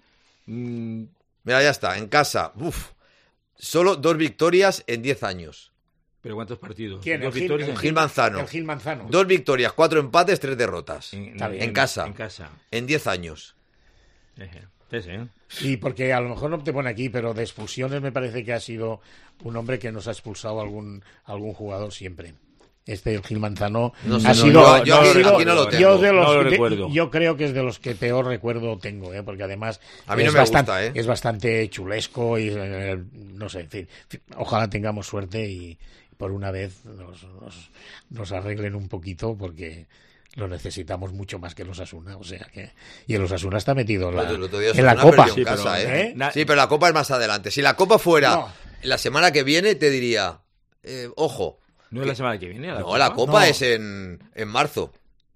mm, Mira, ya está, en casa. Uf, solo dos victorias en diez años. ¿Pero cuántos partidos? ¿Quién? Dos El Gil- victorias el en- Gil Manzano. El Gil Manzano. Dos victorias, cuatro empates, tres derrotas. en, Está bien. En casa. En casa. En diez años. Ejé. Sí, sí. Sí, porque a lo mejor no te pone aquí, pero de expulsiones me parece que ha sido un hombre que nos ha expulsado algún algún jugador siempre. Este el Gil Manzano No sé, ha no, sido, yo- yo ha aquí- sido- aquí no lo yo tengo. de los No lo de- recuerdo. yo creo que es de los que peor recuerdo tengo, ¿eh? Porque además A mí es no me bastante, gusta, ¿eh? es bastante chulesco y eh, no sé, en fin, ojalá tengamos suerte y por una vez nos, nos, nos arreglen un poquito porque lo necesitamos mucho más que el Osasuna, o sea que y el Osasuna está metido en la, Pues el otro día en la Osasuna Copa. perdió en Sí, casa, pero- ¿eh? ¿eh? Na- Sí, pero la Copa es más adelante. Si la Copa fuera No. la semana que viene, te diría, eh, ojo. ¿No es la semana que viene? La No, Copa? la Copa No. es en, en marzo.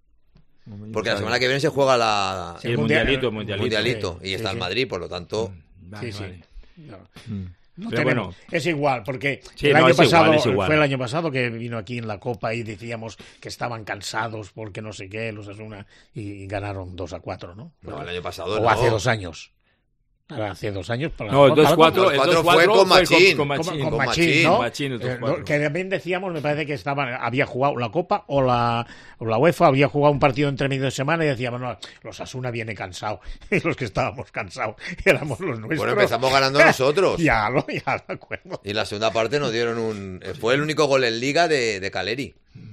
Porque la semana que viene se juega la, Sí, el Mundial- mundialito, el el mundialito. mundialito. sí, Y está sí, en sí. Madrid, por lo tanto... Vale, Sí, sí. vale. No. Mm. No Pero tenemos. bueno. Es igual, porque Sí, el no, año es igual, pasado es igual. fue el año pasado que vino aquí en la Copa y decíamos que estaban cansados porque no sé qué, los Osasuna, y ganaron dos a cuatro, ¿no? No, el año pasado O no. hace dos años. Ahora hace dos años. Para No, el para la dos cuatro, dos el cuatro dos fue cuatro con Machín. con Con, Machín. con con Machín, Machín, ¿no? Machín, el dos Eh, cuatro. lo que también decíamos, me parece que estaban, había jugado la Copa o la, o la UEFA, había jugado un partido entre medio de semana y decíamos, no, los Asuna viene cansado. Y los que estábamos cansados éramos los nuestros. Bueno, empezamos ganando nosotros. Ya lo, ya lo acuerdo. Y en la segunda parte nos dieron un... Fue el único gol en Liga de, de Caleri.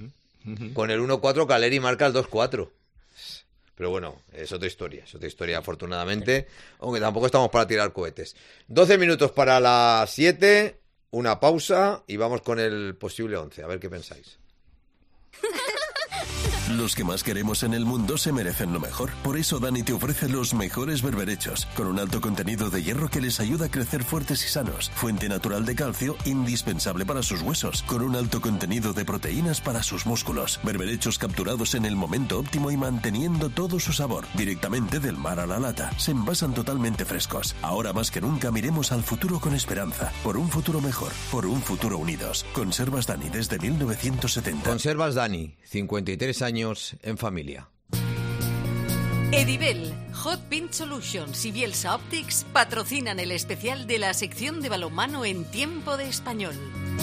Con el uno cuatro Caleri marca el dos cuatro. Pero bueno, es otra historia, es otra historia afortunadamente, aunque tampoco estamos para tirar cohetes. doce minutos para las siete, una pausa y vamos con el posible once, a ver qué pensáis. Los que más queremos en el mundo se merecen lo mejor. Por eso Dani te ofrece los mejores berberechos, con un alto contenido de hierro que les ayuda a crecer fuertes y sanos. Fuente natural de calcio, indispensable para sus huesos, con un alto contenido de proteínas para sus músculos. Berberechos capturados en el momento óptimo y manteniendo todo su sabor, directamente del mar a la lata. Se envasan totalmente frescos. Ahora más que nunca miremos al futuro con esperanza. Por un futuro mejor, por un futuro unidos. Conservas Dani desde mil novecientos setenta. Conservas Dani, cincuenta y tres años en familia. Edibel, Hot Pint Solutions y Bielsa Optics patrocinan el especial de la sección de balonmano en Tiempo de Español.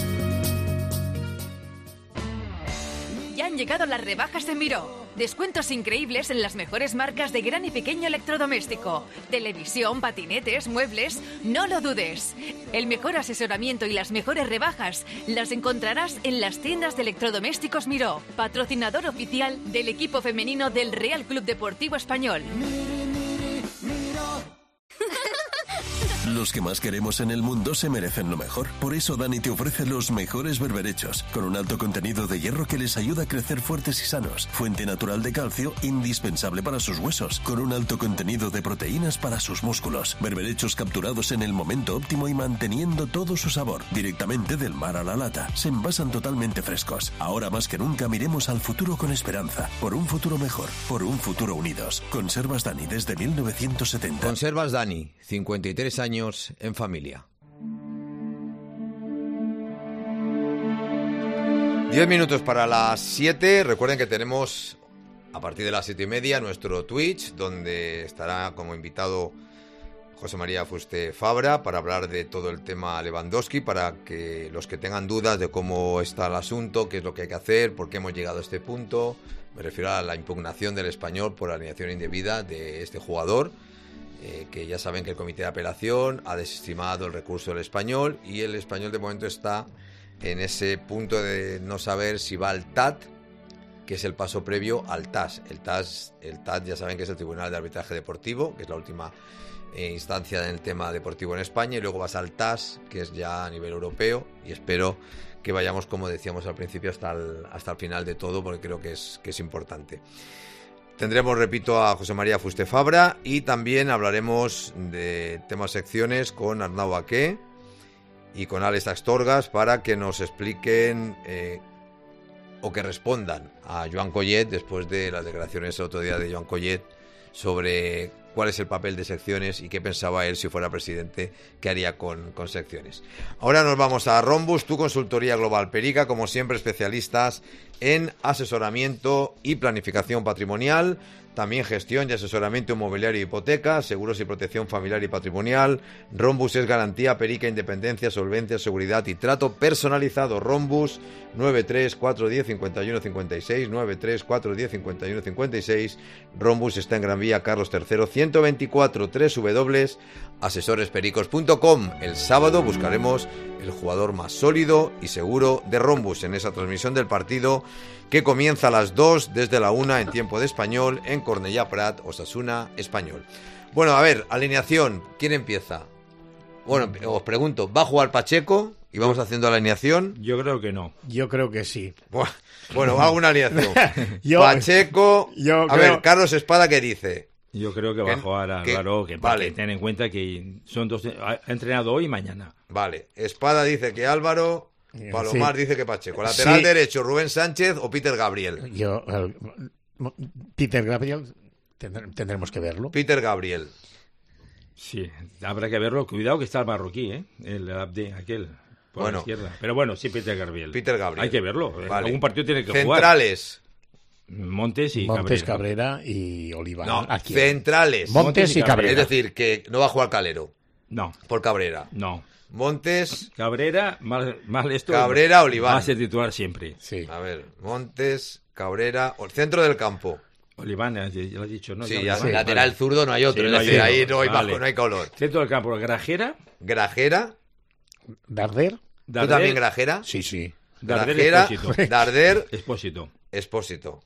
Ya han llegado las rebajas de Miró. Descuentos increíbles en las mejores marcas de gran y pequeño electrodoméstico. Televisión, patinetes, muebles. No lo dudes. El mejor asesoramiento y las mejores rebajas las encontrarás en las tiendas de electrodomésticos Miró. Patrocinador oficial del equipo femenino del Real Club Deportivo Español. Los que más queremos en el mundo se merecen lo mejor. Por eso Dani te ofrece los mejores berberechos, con un alto contenido de hierro que les ayuda a crecer fuertes y sanos. Fuente natural de calcio, indispensable para sus huesos, con un alto contenido de proteínas para sus músculos. Berberechos capturados en el momento óptimo y manteniendo todo su sabor. Directamente del mar a la lata. Se envasan totalmente frescos. Ahora más que nunca miremos al futuro con esperanza. Por un futuro mejor. Por un futuro unidos. Conservas Dani desde mil novecientos setenta. Conservas Dani, cincuenta y tres años en familia. Diez minutos para las siete. Recuerden que tenemos a partir de las siete y media nuestro Twitch, donde estará como invitado José María Fuste Fabra para hablar de todo el tema Lewandowski, para que los que tengan dudas de cómo está el asunto, qué es lo que hay que hacer, por qué hemos llegado a este punto. Me refiero a la impugnación del Español por la alineación indebida de este jugador, eh, que ya saben que el Comité de Apelación ha desestimado el recurso del Español y el Español de momento está en ese punto de no saber si va al T A T, que es el paso previo al T A S. El T A S, el T A T ya saben que es el Tribunal de Arbitraje Deportivo, que es la última eh, instancia en el tema deportivo en España, y luego vas al T A S, que es ya a nivel europeo, y espero que vayamos, como decíamos al principio, hasta el, hasta el final de todo, porque creo que es, que es importante. Tendremos, repito, a José María Fuste Fabra y también hablaremos de temas secciones con Arnau Baqué y con Alex Astorgas para que nos expliquen eh, o que respondan a Joan Collet después de las declaraciones el otro día de Joan Collet sobre cuál es el papel de secciones y qué pensaba él si fuera presidente, qué haría con, con secciones. Ahora nos vamos a Rhombus, tu consultoría global Perica, como siempre especialistas en asesoramiento y planificación patrimonial, también gestión y asesoramiento inmobiliario y hipoteca, seguros y protección familiar y patrimonial. Rhombus es garantía, Perica, independencia, solvencia, seguridad y trato personalizado. Rhombus nueve tres cuatro uno cero cinco uno cinco seis, nueve tres cuatro uno cero cinco uno cinco seis. Rhombus está en Gran Vía Carlos tercero ciento veinticuatro, doble u doble u doble u punto asesores pericos punto com. El sábado buscaremos el jugador más sólido y seguro de Rhombus en esa transmisión del partido que comienza a las dos, desde la una en tiempo de Español, en Cornellà Prat, Osasuna Español. Bueno, a ver, alineación, ¿quién empieza? Bueno, os pregunto, ¿va a jugar Pacheco? Y vamos haciendo la alineación. Yo creo que no. Yo creo que sí. Bueno, hago una alineación. yo, Pacheco. Yo a creo... ver, Carlos Espada, ¿qué dice? Yo creo que va a jugar a Álvaro, que, vale. que ten en cuenta que son dos, ha entrenado hoy y mañana. Vale, Espada dice que Álvaro, Palomar sí. dice que Pacheco. Lateral sí. derecho, Rubén Sánchez o Peter Gabriel. Yo, uh, Peter Gabriel, tendr- tendremos que verlo. Peter Gabriel. Sí, habrá que verlo. Cuidado que está el marroquí, ¿eh? El Abde, aquel. Por bueno. la izquierda. Pero bueno, sí, Peter Gabriel. Peter Gabriel. Hay que verlo. Vale. Algún partido tiene que Centrales. jugar. Montes y Montes, Cabrera. Cabrera y Oliva. No, Aquí. Centrales. Montes y Cabrera. Es decir, que no va a jugar Calero. No. Por Cabrera. No. Montes. Cabrera, mal, mal esto. Cabrera, Oliván. Va a ser titular siempre. Sí. A ver, Montes, Cabrera. O el centro del campo. Oliván, ya lo has dicho, ¿no? Sí, ya, ya, vale, lateral vale. zurdo no hay otro. Sí, es no decir, hay ahí otro. no hay, Vale. bajo, no hay color. Centro del campo, Grajera. Grajera. Darder. Darder. ¿Tú también Grajera? Sí, sí. Darder, Grajera, Expósito. Darder, Expósito. Expósito.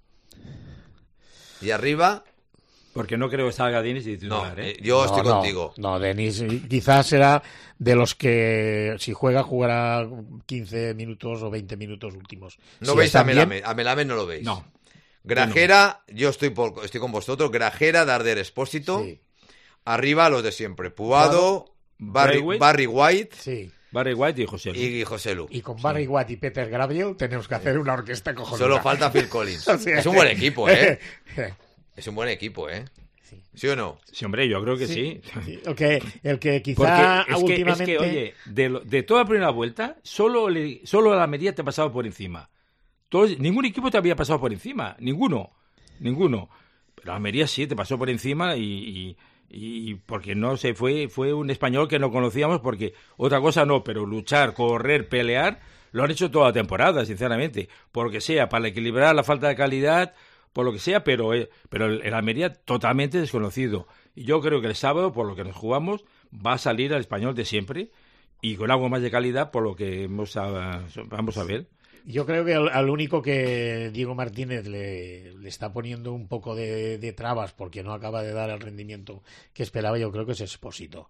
Y arriba. Porque no creo que salga Denis de titular, No, ¿eh? yo no, estoy no, contigo. No, Denis quizás será de los que si juega jugará quince minutos o veinte minutos últimos. No si veis a bien... Melame, a Melame no lo veis. No. Grajera, yo, no. yo estoy, por, estoy con vosotros. Grajera, Darder, Expósito. Sí. Arriba los de siempre. Puado, Barry, White. Barry White. Sí. Barry White y José Lu. Y José Lu. Y con Barry sí. White y Peter Gabriel tenemos que hacer una orquesta cojonuda. Solo falta Phil Collins. O sea, es un buen equipo, ¿eh? Es un buen equipo, ¿eh? Sí. ¿Sí o no? Sí, hombre, yo creo que sí. sí. sí. El, que, el que quizá es últimamente... Que, es que, oye, de, lo, de toda la primera vuelta, solo, le, solo la Almería te ha pasado por encima. Todos, ningún equipo te había pasado por encima. Ninguno. Ninguno. Pero Almería sí te pasó por encima y... y y porque no se fue fue un español que no conocíamos, porque otra cosa no, pero luchar, correr, pelear, lo han hecho toda la temporada, sinceramente, por lo que sea, para equilibrar la falta de calidad, por lo que sea, pero eh, pero el, el Almería totalmente desconocido. Y yo creo que el sábado, por lo que nos jugamos, va a salir al español de siempre y con algo más de calidad, por lo que hemos a, vamos a ver. Yo creo que al, al único que Diego Martínez le, le está poniendo un poco de, de trabas porque no acaba de dar el rendimiento que esperaba, yo creo que es Expósito.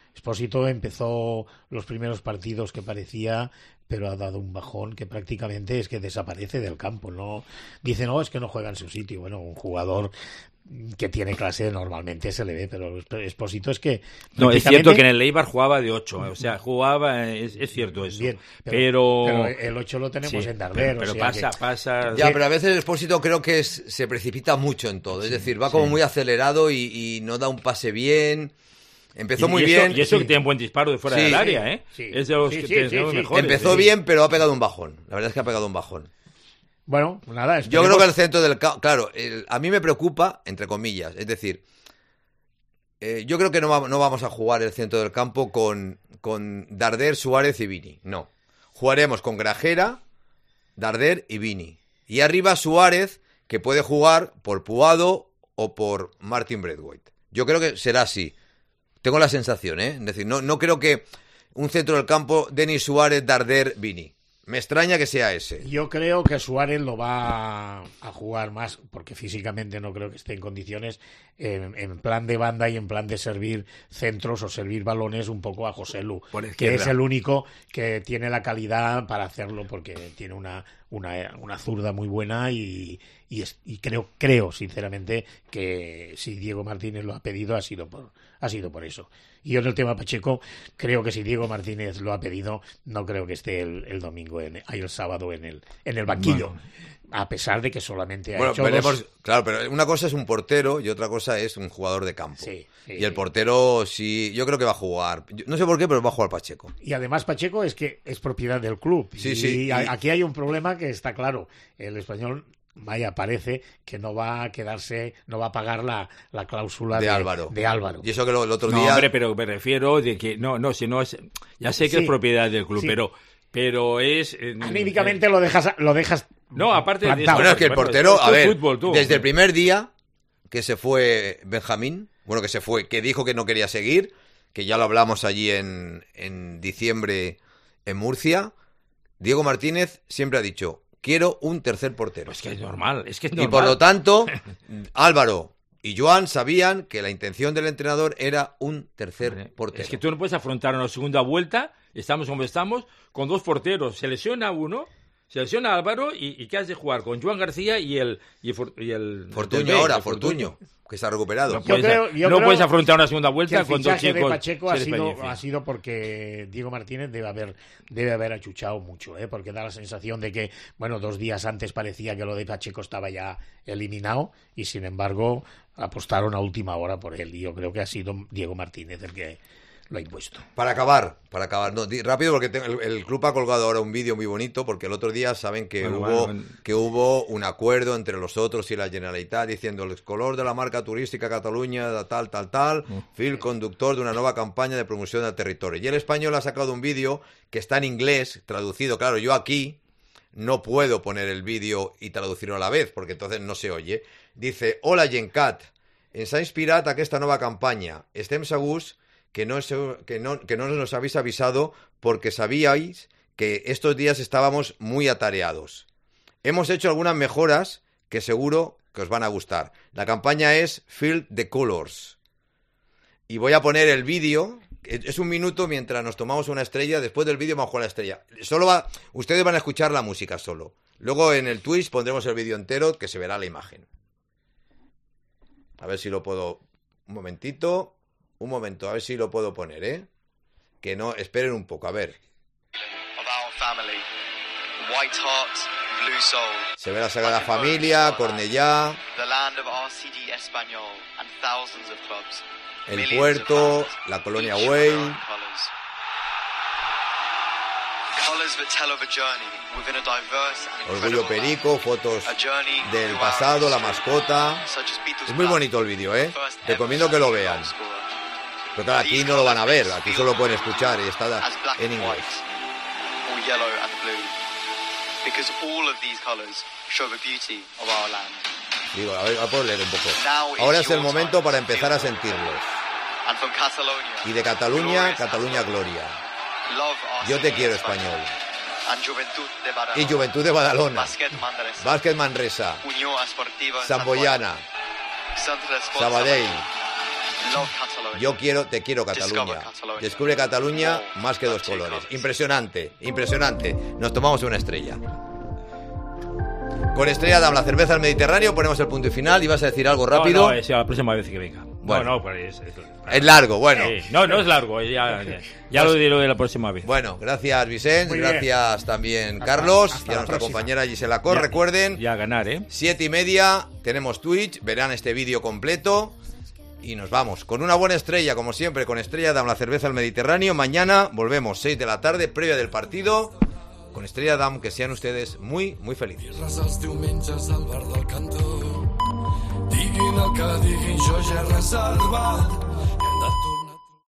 Expósito empezó los primeros partidos que parecía, pero ha dado un bajón que prácticamente es que desaparece del campo. No dice, no, es que no juega en su sitio. Bueno, un jugador que tiene clase normalmente se le ve, pero Expósito es que... No, es cierto que en el Eibar jugaba de ocho, o sea, jugaba, es, es cierto eso. Bien, pero, pero, pero el ocho lo tenemos sí, en Darder. Pero, pero o sea pasa, que... pasa... Ya, pero a veces el Expósito creo que es, se precipita mucho en todo, es decir, va como sí. muy acelerado y, y no da un pase bien... Empezó y, muy y eso, bien. Y eso sí. que tiene un buen disparo de fuera sí, del área, ¿eh? Sí. Es de los sí, que sí, te sí, los sí. mejores. Empezó sí. bien, pero ha pegado un bajón. La verdad es que ha pegado un bajón. Bueno, nada, Yo esperemos... creo que el centro del campo... Claro, el, a mí me preocupa, entre comillas, es decir, eh, yo creo que no, va, no vamos a jugar el centro del campo con, con Darder, Suárez y Vini. No. Jugaremos con Grajera, Darder y Vini. Y arriba Suárez, que puede jugar por Puado o por Martin Braithwaite. Yo creo que será así. Tengo la sensación, ¿eh? Es decir, no, no creo que un centro del campo, Denis Suárez, Darder, Vini. Me extraña que sea ese. Yo creo que Suárez lo va a jugar más, porque físicamente no creo que esté en condiciones, en, en plan de banda y en plan de servir centros o servir balones un poco a José Lu, que es el único que tiene la calidad para hacerlo, porque tiene una, una, una zurda muy buena y, y, es, y creo, creo sinceramente que si Diego Martínez lo ha pedido ha sido por, ha sido por eso. Y yo en el tema Pacheco creo que si Diego Martínez lo ha pedido, no creo que esté el, el domingo, en, ahí el sábado en el, en el banquillo. Bueno. A pesar de que solamente ha bueno, hecho veremos, dos... Claro, pero una cosa es un portero y otra cosa es un jugador de campo. Sí, sí, y el portero, sí, yo creo que va a jugar. No sé por qué, pero va a jugar Pacheco. Y además Pacheco es que es propiedad del club. Sí, y sí, y... aquí hay un problema que está claro. El Español, vaya, parece que no va a quedarse, no va a pagar la, la cláusula de, de, Álvaro. de Álvaro. Y eso que lo, el otro no, día... hombre, pero me refiero de que... No, no, si no es... Ya sé que sí, es propiedad del club, sí. pero... Pero es... Eh, Anímicamente eh, lo dejas... Lo dejas no, aparte de eso, bueno, es que el portero, bueno, a ver, fútbol, tú, desde el primer día que se fue Benjamín, bueno, que se fue, que dijo que no quería seguir, que ya lo hablamos allí en, en diciembre en Murcia, Diego Martínez siempre ha dicho, quiero un tercer portero. Es que es normal, es que es normal. Y por lo tanto, Álvaro y Joan sabían que la intención del entrenador era un tercer vale. portero. Es que tú no puedes afrontar una segunda vuelta, estamos como estamos, con dos porteros, se lesiona uno... Se lesiona Álvaro y, y ¿qué has de jugar? Con Joan García y el... Y, y el Fortuño ahora, el Fortuño, que está recuperado. No, puedes, creo, no creo puedes afrontar una segunda vuelta con dos chicos. El fichaje de Pacheco ha sido, ha sido porque Diego Martínez debe haber, debe haber achuchado mucho, ¿eh? Porque da la sensación de que, bueno, dos días antes parecía que lo de Pacheco estaba ya eliminado y sin embargo apostaron a última hora por él. Y yo creo que ha sido Diego Martínez el que... lo ha impuesto. Para acabar, para acabar, no, di, rápido porque te, el, el club ha colgado ahora un vídeo muy bonito porque el otro día saben que bueno, hubo bueno. que hubo un acuerdo entre los otros y la Generalitat diciendo el color de la marca turística Cataluña tal tal tal, mm. fil conductor de una nueva campaña de promoción del territorio. Y el Español ha sacado un vídeo que está en inglés traducido, claro, yo aquí no puedo poner el vídeo y traducirlo a la vez porque entonces no se oye. Dice: "Hola Gencat, ens ha inspirat aquesta nova campanya. Estem segurs Que no, que, no, que no nos habéis avisado porque sabíais que estos días estábamos muy atareados. Hemos hecho algunas mejoras que seguro que os van a gustar. La campaña es Feel the Colors. Y voy a poner el vídeo. Es un minuto mientras nos tomamos una estrella. Después del vídeo vamos a jugar la estrella. Solo va, ustedes van a escuchar la música solo. Luego en el Twitch pondremos el vídeo entero que se verá la imagen. A ver si lo puedo... Un momentito... Un momento, a ver si lo puedo poner, ¿eh? Que no, esperen un poco, a ver. Se ve la Sagrada Familia, Cornellá, el puerto, la colonia Güell. Orgullo Perico, fotos del pasado, la mascota. Es muy bonito el vídeo, ¿eh? Recomiendo que lo vean. Pero claro, aquí no lo van a ver, aquí solo pueden escuchar y está en inglés. Digo, a ver, voy a poder leer un poco. Ahora es el momento para empezar a sentirlos. Y de Cataluña, Cataluña Gloria. Yo te quiero, español. Y Juventud de Badalona. Básquet Manresa. Samboyana. Sabadell. Yo quiero, te quiero Cataluña. Descubre Cataluña más que dos colores. Impresionante, impresionante. Nos tomamos una estrella. Con Estrella Damm, la cerveza del Mediterráneo, ponemos el punto y final. ¿Y vas a decir algo rápido? No, no, es la próxima vez que venga. Bueno. No, no, pues es, es, es largo, bueno. Sí. No, no es largo, ya, ya, ya pues, lo diré la próxima vez. Bueno, gracias Vicente, gracias también Carlos hasta, hasta y a nuestra próxima. compañera Gisela Cor. Ya, recuerden, ya ganar, ¿eh? Siete y media, tenemos Twitch, verán este vídeo completo. Y nos vamos con una buena estrella, como siempre, con Estrella Damm, la cerveza del Mediterráneo. Mañana volvemos, seis de la tarde, previa del partido. Con Estrella Damm, que sean ustedes muy, muy felices. Diguin el que diguin, jo ja he reservat